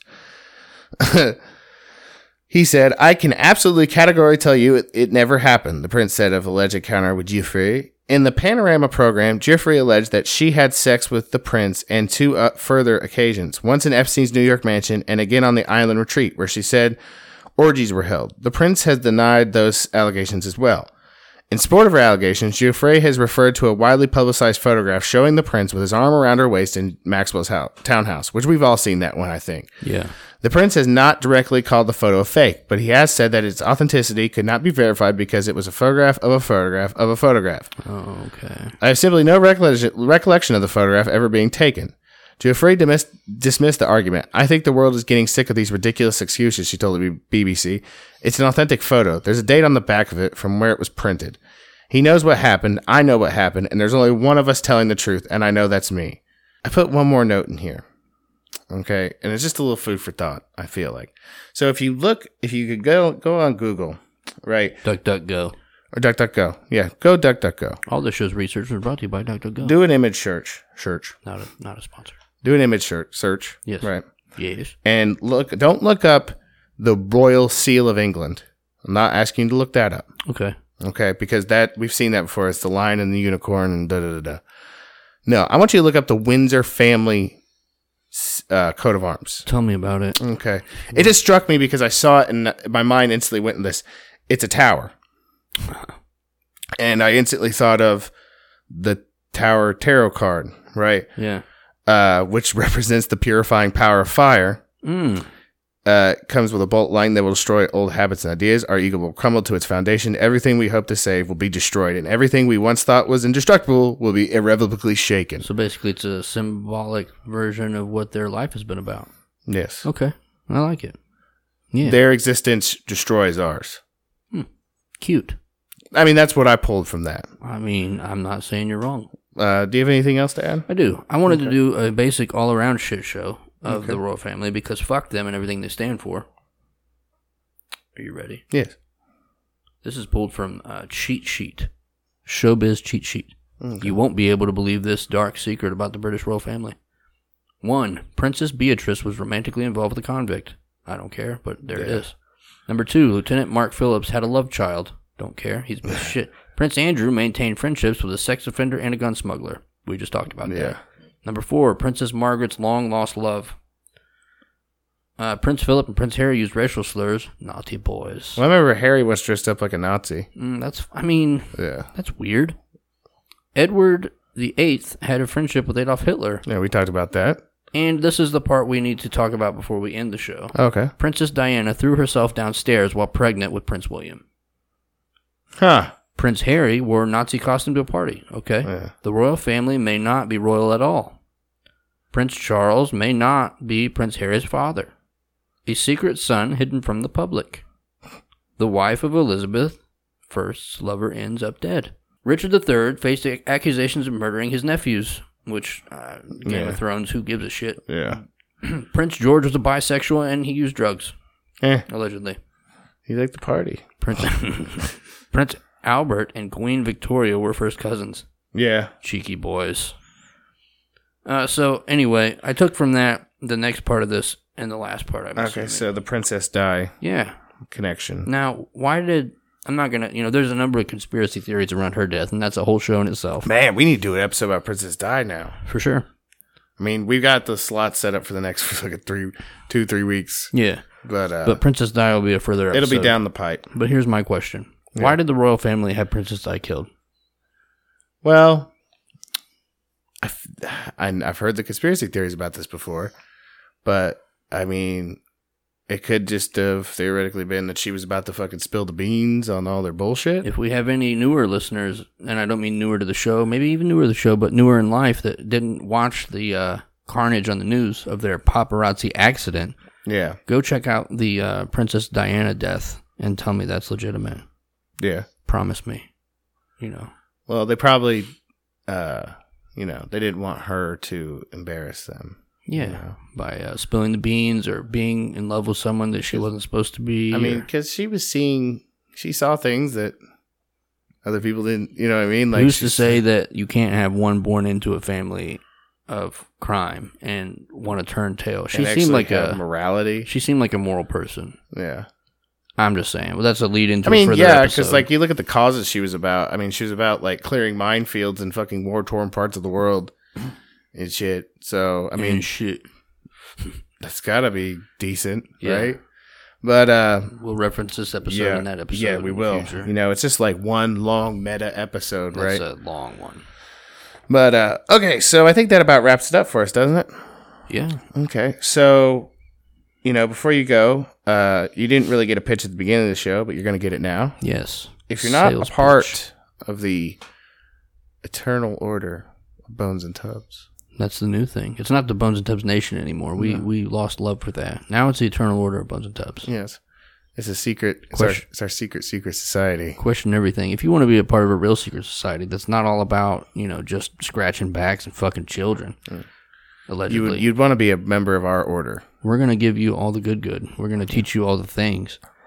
He said, I can absolutely categorically tell you it never happened, the prince said of alleged encounter with Geoffrey. In the Panorama program, Geoffrey alleged that she had sex with the prince and 2 further occasions, once in Epstein's New York mansion and again on the island retreat, where she said orgies were held. The prince has denied those allegations as well. In support of her allegations, Geoffrey has referred to a widely publicized photograph showing the prince with his arm around her waist in Maxwell's townhouse, which we've all seen that one, I think. Yeah. The prince has not directly called the photo a fake, but he has said that its authenticity could not be verified because it was a photograph of a photograph of a photograph. Oh, okay. I have simply no recollection of the photograph ever being taken. Geoffrey dismissed the argument. I think the world is getting sick of these ridiculous excuses, she told the BBC. It's an authentic photo. There's a date on the back of it from where it was printed. He knows what happened, I know what happened, and there's only one of us telling the truth, and I know that's me. I put one more note in here. Okay, and it's just a little food for thought, I feel like. So if you could go on Google Right. DuckDuckGo. Or DuckDuckGo. Yeah, go DuckDuckGo. All this show's research was brought to you by DuckDuckGo. Do an image search. Not a sponsor. Do an image search. Yes. Right. Yes. And don't look up the Royal Seal of England. I'm not asking you to look that up. Okay. Okay, because we've seen that before. It's the lion and the unicorn and da-da-da-da. No, I want you to look up the Windsor family coat of arms. Tell me about it. Okay. It just struck me because I saw it and my mind instantly went in this. It's a tower. And I instantly thought of the Tower Tarot card, right? Yeah. Which represents the purifying power of fire. Comes with a bolt line that will destroy old habits and ideas. Our ego will crumble to its foundation. Everything we hope to save will be destroyed, and everything we once thought was indestructible will be irrevocably shaken. So basically, it's a symbolic version of what their life has been about. Yes. Okay. I like it. Yeah. Their existence destroys ours. Cute. I mean, that's what I pulled from that. I mean, I'm not saying you're wrong. Do you have anything else to add? I do. I wanted to do a basic all-around shit show of the royal family because fuck them and everything they stand for. Are you ready? Yes. This is pulled from Cheat Sheet. Showbiz Cheat Sheet. Okay. You won't be able to believe this dark secret about the British royal family. 1. Princess Beatrice was romantically involved with a convict. I don't care, but there it is. Number 2. Lieutenant Mark Phillips had a love child. Don't care. He's missed shit. Prince Andrew maintained friendships with a sex offender and a gun smuggler. We just talked about that. Number 4, Princess Margaret's long-lost love. Prince Philip and Prince Harry used racial slurs. Naughty boys. Well, I remember Harry was dressed up like a Nazi. That's weird. Edward VIII had a friendship with Adolf Hitler. Yeah, we talked about that. And this is the part we need to talk about before we end the show. Okay. Princess Diana threw herself downstairs while pregnant with Prince William. Huh. Prince Harry wore a Nazi costume to a party. Okay. Yeah. The royal family may not be royal at all. Prince Charles may not be Prince Harry's father. A secret son hidden from the public. The wife of Elizabeth I's lover ends up dead. Richard III faced accusations of murdering his nephews, which, Game of Thrones, who gives a shit? Yeah. Prince George was a bisexual and he used drugs. Allegedly. He liked the party. Prince Albert and Queen Victoria were first cousins. Yeah. Cheeky boys. So, anyway, I took from that the next part of this and the last part. Okay, so the Princess Di connection. Now, why did... I'm not going to... there's a number of conspiracy theories around her death, and that's a whole show in itself. Man, we need to do an episode about Princess Di now. For sure. I mean, we've got the slot set up for the next like 3 weeks. Yeah. But Princess Di will be a further episode. It'll be down the pipe. But here's my question. Why did the royal family have Princess Di killed? Well, I've heard the conspiracy theories about this before, but I mean, it could just have theoretically been that she was about to fucking spill the beans on all their bullshit. If we have any newer listeners, and I don't mean newer to the show, maybe even newer to the show, but newer in life that didn't watch the carnage on the news of their paparazzi accident, go check out the Princess Diana death and tell me that's legitimate. Yeah. Promise me. Well, they probably, they didn't want her to embarrass them. Yeah, by spilling the beans or being in love with someone that she wasn't supposed to be. I mean, because she saw things that other people didn't, you know what I mean? Like, who's to say that you can't have one born into a family of crime and want to turn tail? She seemed like a morality. She seemed like a moral person. Yeah. I'm just saying. Well, that's a lead into a further episode. because like you look at the causes she was about. I mean, she was about like clearing minefields in fucking war-torn parts of the world and shit. So, I mean, that's gotta be decent, right? But we'll reference this episode in that episode. Yeah, we will. Future. It's just like one long meta episode, right? That's a long one. But okay, so I think that about wraps it up for us, doesn't it? Yeah. Okay, so before you go, you didn't really get a pitch at the beginning of the show, but you're going to get it now. Yes. If you're not a part of the Eternal Order of Bones and Tubs. That's the new thing. It's not the Bones and Tubs Nation anymore. We lost love for that. Now it's the Eternal Order of Bones and Tubs. Yes. It's a secret. It's our secret society. Question everything. If you want to be a part of a real secret society that's not all about, just scratching backs and fucking children, allegedly. You'd want to be a member of our order. We're going to give you all the good. We're going to teach you all the things.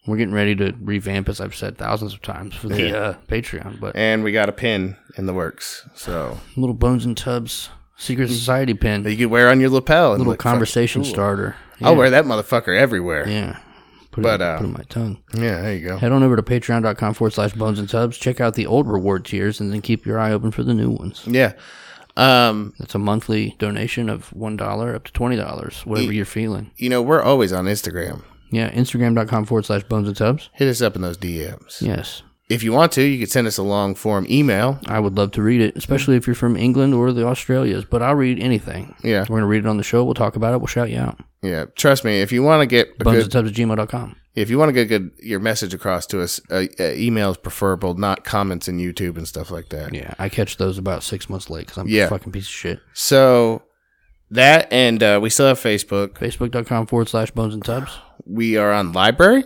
We're getting ready to revamp, as I've said thousands of times, for the Patreon. And we got a pin in the works. So little Bones and Tubs Secret Society pin that you could wear on your lapel. Little conversation starter. Yeah. I'll wear that motherfucker everywhere. Yeah. Put it on my tongue. Yeah, there you go. Head on over to patreon.com/Bones and Tubs. Check out the old reward tiers and then keep your eye open for the new ones. Yeah. That's a monthly donation of $1 up to $20, whatever you're feeling. You know, we're always on Instagram. Yeah, Instagram.com/Bones and Tubs. Hit us up in those DMs. Yes. If you want to, you could send us a long form email. I would love to read it, especially if you're from England or the Australias, but I'll read anything. Yeah. We're going to read it on the show. We'll talk about it. We'll shout you out. Yeah. Trust me, if you want to get bonesandtubs@gmail.com. If you want to get your message across to us, email is preferable, not comments in YouTube and stuff like that. Yeah, I catch those about 6 months late because I'm a fucking piece of shit. So that, and we still have Facebook. Facebook.com/Bones and Tubs. We are on Library.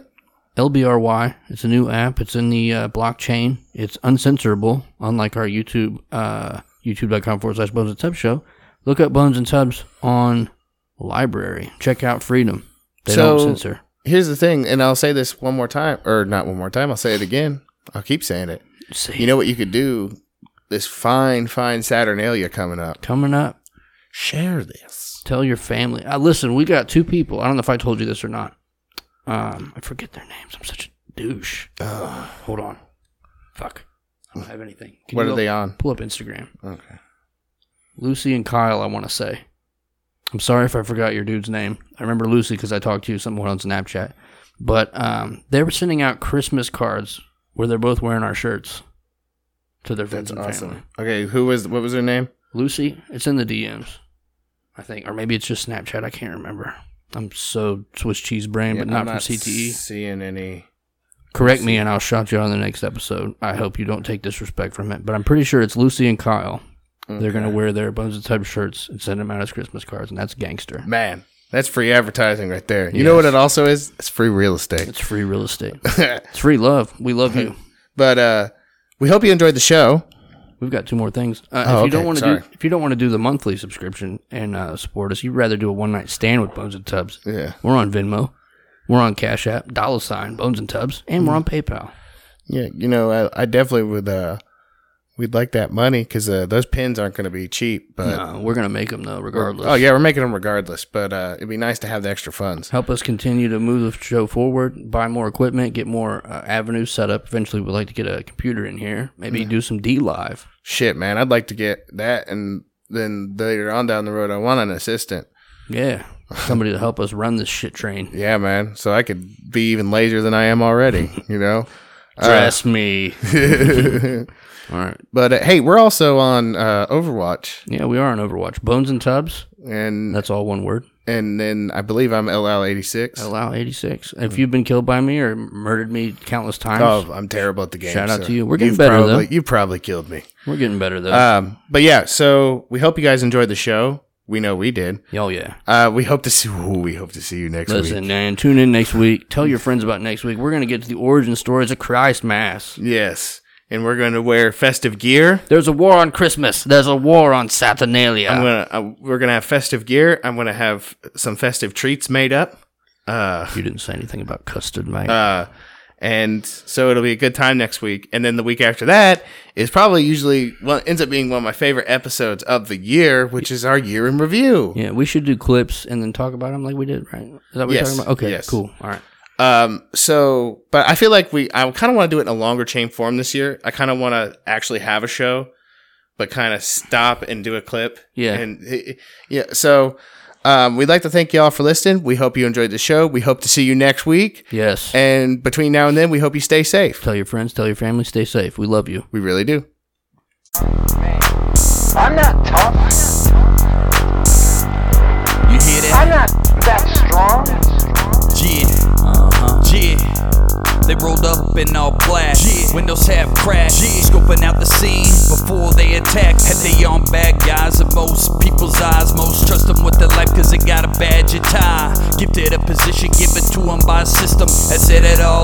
LBRY. It's a new app. It's in the blockchain. It's uncensorable, unlike our YouTube, youtube.com/Bones and Tubs show. Look up Bones and Tubs on Library. Check out Freedom. They don't censor. Here's the thing, and I'll say this one more time, or not one more time, I'll say it again. I'll keep saying it. You know what you could do? This fine Saturnalia coming up. Share this. Tell your family. Listen, we got 2 people. I don't know if I told you this or not. I forget their names. I'm such a douche. Hold on. Fuck. I don't have anything. What are they on? Pull up Instagram. Okay. Lucy and Kyle, I want to say. I'm sorry if I forgot your dude's name. I remember Lucy because I talked to you somewhere on Snapchat. But they were sending out Christmas cards where they're both wearing our shirts to their friends and family. Okay, what was her name? Lucy. It's in the DMs, I think. Or maybe it's just Snapchat. I can't remember. I'm so Swiss cheese brain, but not from CTE. Seeing any. Correct me and I'll shout you out on the next episode. I hope you don't take disrespect from it. But I'm pretty sure it's Lucy and Kyle. Okay. They're going to wear their Bones and Tubs shirts and send them out as Christmas cards, and that's gangster. Man, that's free advertising right there. You know what it also is? It's free real estate. It's free real estate. It's free love. We love you. But we hope you enjoyed the show. We've got 2 more things. If you don't want to do the monthly subscription and support us, you'd rather do a one-night stand with Bones and Tubs. Yeah. We're on Venmo. We're on Cash App, $ Bones and Tubs, and we're on PayPal. Yeah, you know, I definitely would. We'd like that money because those pins aren't going to be cheap. But no, we're going to make them though, regardless. We're making them regardless. But it'd be nice to have the extra funds. Help us continue to move the show forward. Buy more equipment. Get more avenues set up. Eventually, we'd like to get a computer in here. Maybe do some D-Live. Shit, man, I'd like to get that, and then later on down the road, I want an assistant. Yeah, somebody to help us run this shit train. Yeah, man. So I could be even lazier than I am already. You know, dress me. All right. But hey, we're also on Overwatch. Yeah, we are on Overwatch. Bones and Tubs. And that's all one word. And then I believe I'm LL86. LL86. If you've been killed by me or murdered me countless times. Oh, I'm terrible at the game. Shout out to you. We're getting better, though. You probably killed me. We're getting better, though. But yeah, so we hope you guys enjoyed the show. We know we did. Oh, yeah. We hope to see you next week. Listen, man, tune in next week. Tell your friends about next week. We're going to get to the origin stories of Christ Mass. Yes. And we're going to wear festive gear. There's a war on Christmas. There's a war on Saturnalia. We're going to have festive gear. I'm going to have some festive treats made up. You didn't say anything about custard, mate. And so it'll be a good time next week. And then the week after that is probably ends up being one of my favorite episodes of the year, which is our year in review. Yeah, we should do clips and then talk about them like we did, right? Is that what you're talking about? Okay, cool. All right. But I feel like I kind of want to do it in a longer chain form this year. I kind of want to actually have a show, but kind of stop and do a clip. Yeah. And so, we'd like to thank y'all for listening. We hope you enjoyed the show. We hope to see you next week. Yes. And between now and then, we hope you stay safe. Tell your friends, tell your family, stay safe. We love you. We really do. I'm not tough. You hear that? I'm not that strong. Yeah. They rolled up in all black. Windows half cracked. Scoping out the scene before they attack. Had they on bad guys in most people's eyes. Most trust them with their life cause they got a badge and tie. Gifted a position given to them by a system. Has set it all up to put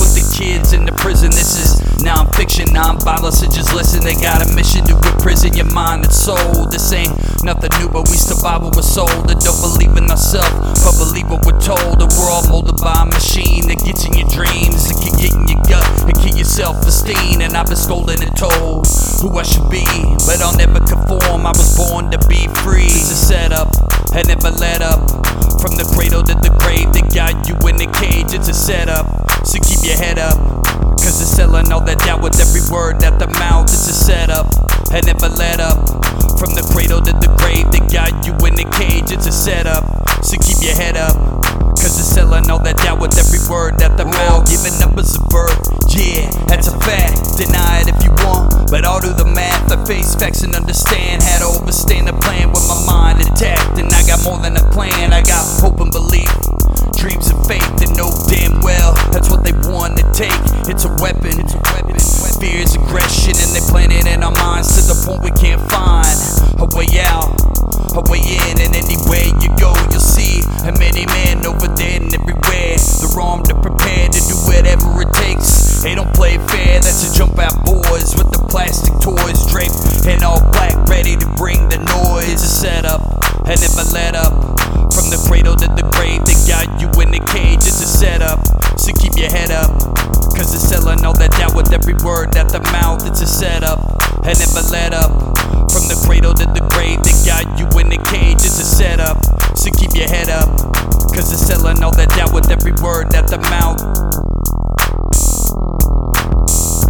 with the kids in the prison. This is non-fiction, non-violence, so just listen. They got a mission to imprison your mind and soul. This ain't nothing new, but we still buy what we're sold. And don't believe in ourselves, but believe what we're told. The world molded by a machine that gets in your dreams, it can get in your gut and keep your self-esteem. And I've been scolded and told who I should be, but I'll never conform. I was born to be free. It's a setup, I never let up. From the cradle to the grave, they got you in the cage. It's a setup, so keep your head up, cause they're selling all that doubt with every word at the mouth. It's a setup, I never let up. From the cradle to the grave, they got you in the cage. It's a setup, so keep your head up, cause they're selling all that doubt with every word at the mouth. Giving up as a birth, yeah, that's a fact. Deny it if you want, but I'll do the math. I face facts and understand how to overstand the plan with my mind intact. And I got more than a plan, I got hope and belief, dreams and faith, and know damn well that's what they want to take. It's a weapon, fear is aggression, and they plant it in our minds to the point we can't find a way out, a way in. And anywhere you go, you'll see a many men over there and everywhere. They're armed and prepared to do whatever it takes. They don't play fair, that's a jump out boys with the plastic toys draped in all black, ready to bring the noise. A setup, I never let up. From the cradle to the grave, they got you in the cage. It's a setup, so keep your head up, cause they're selling all that doubt with every word at the mouth. It's a setup, I never let up. From the cradle to the grave, they got you in the cage. It's a setup, so keep your head up, cause they're selling all that doubt with every word at the mouth.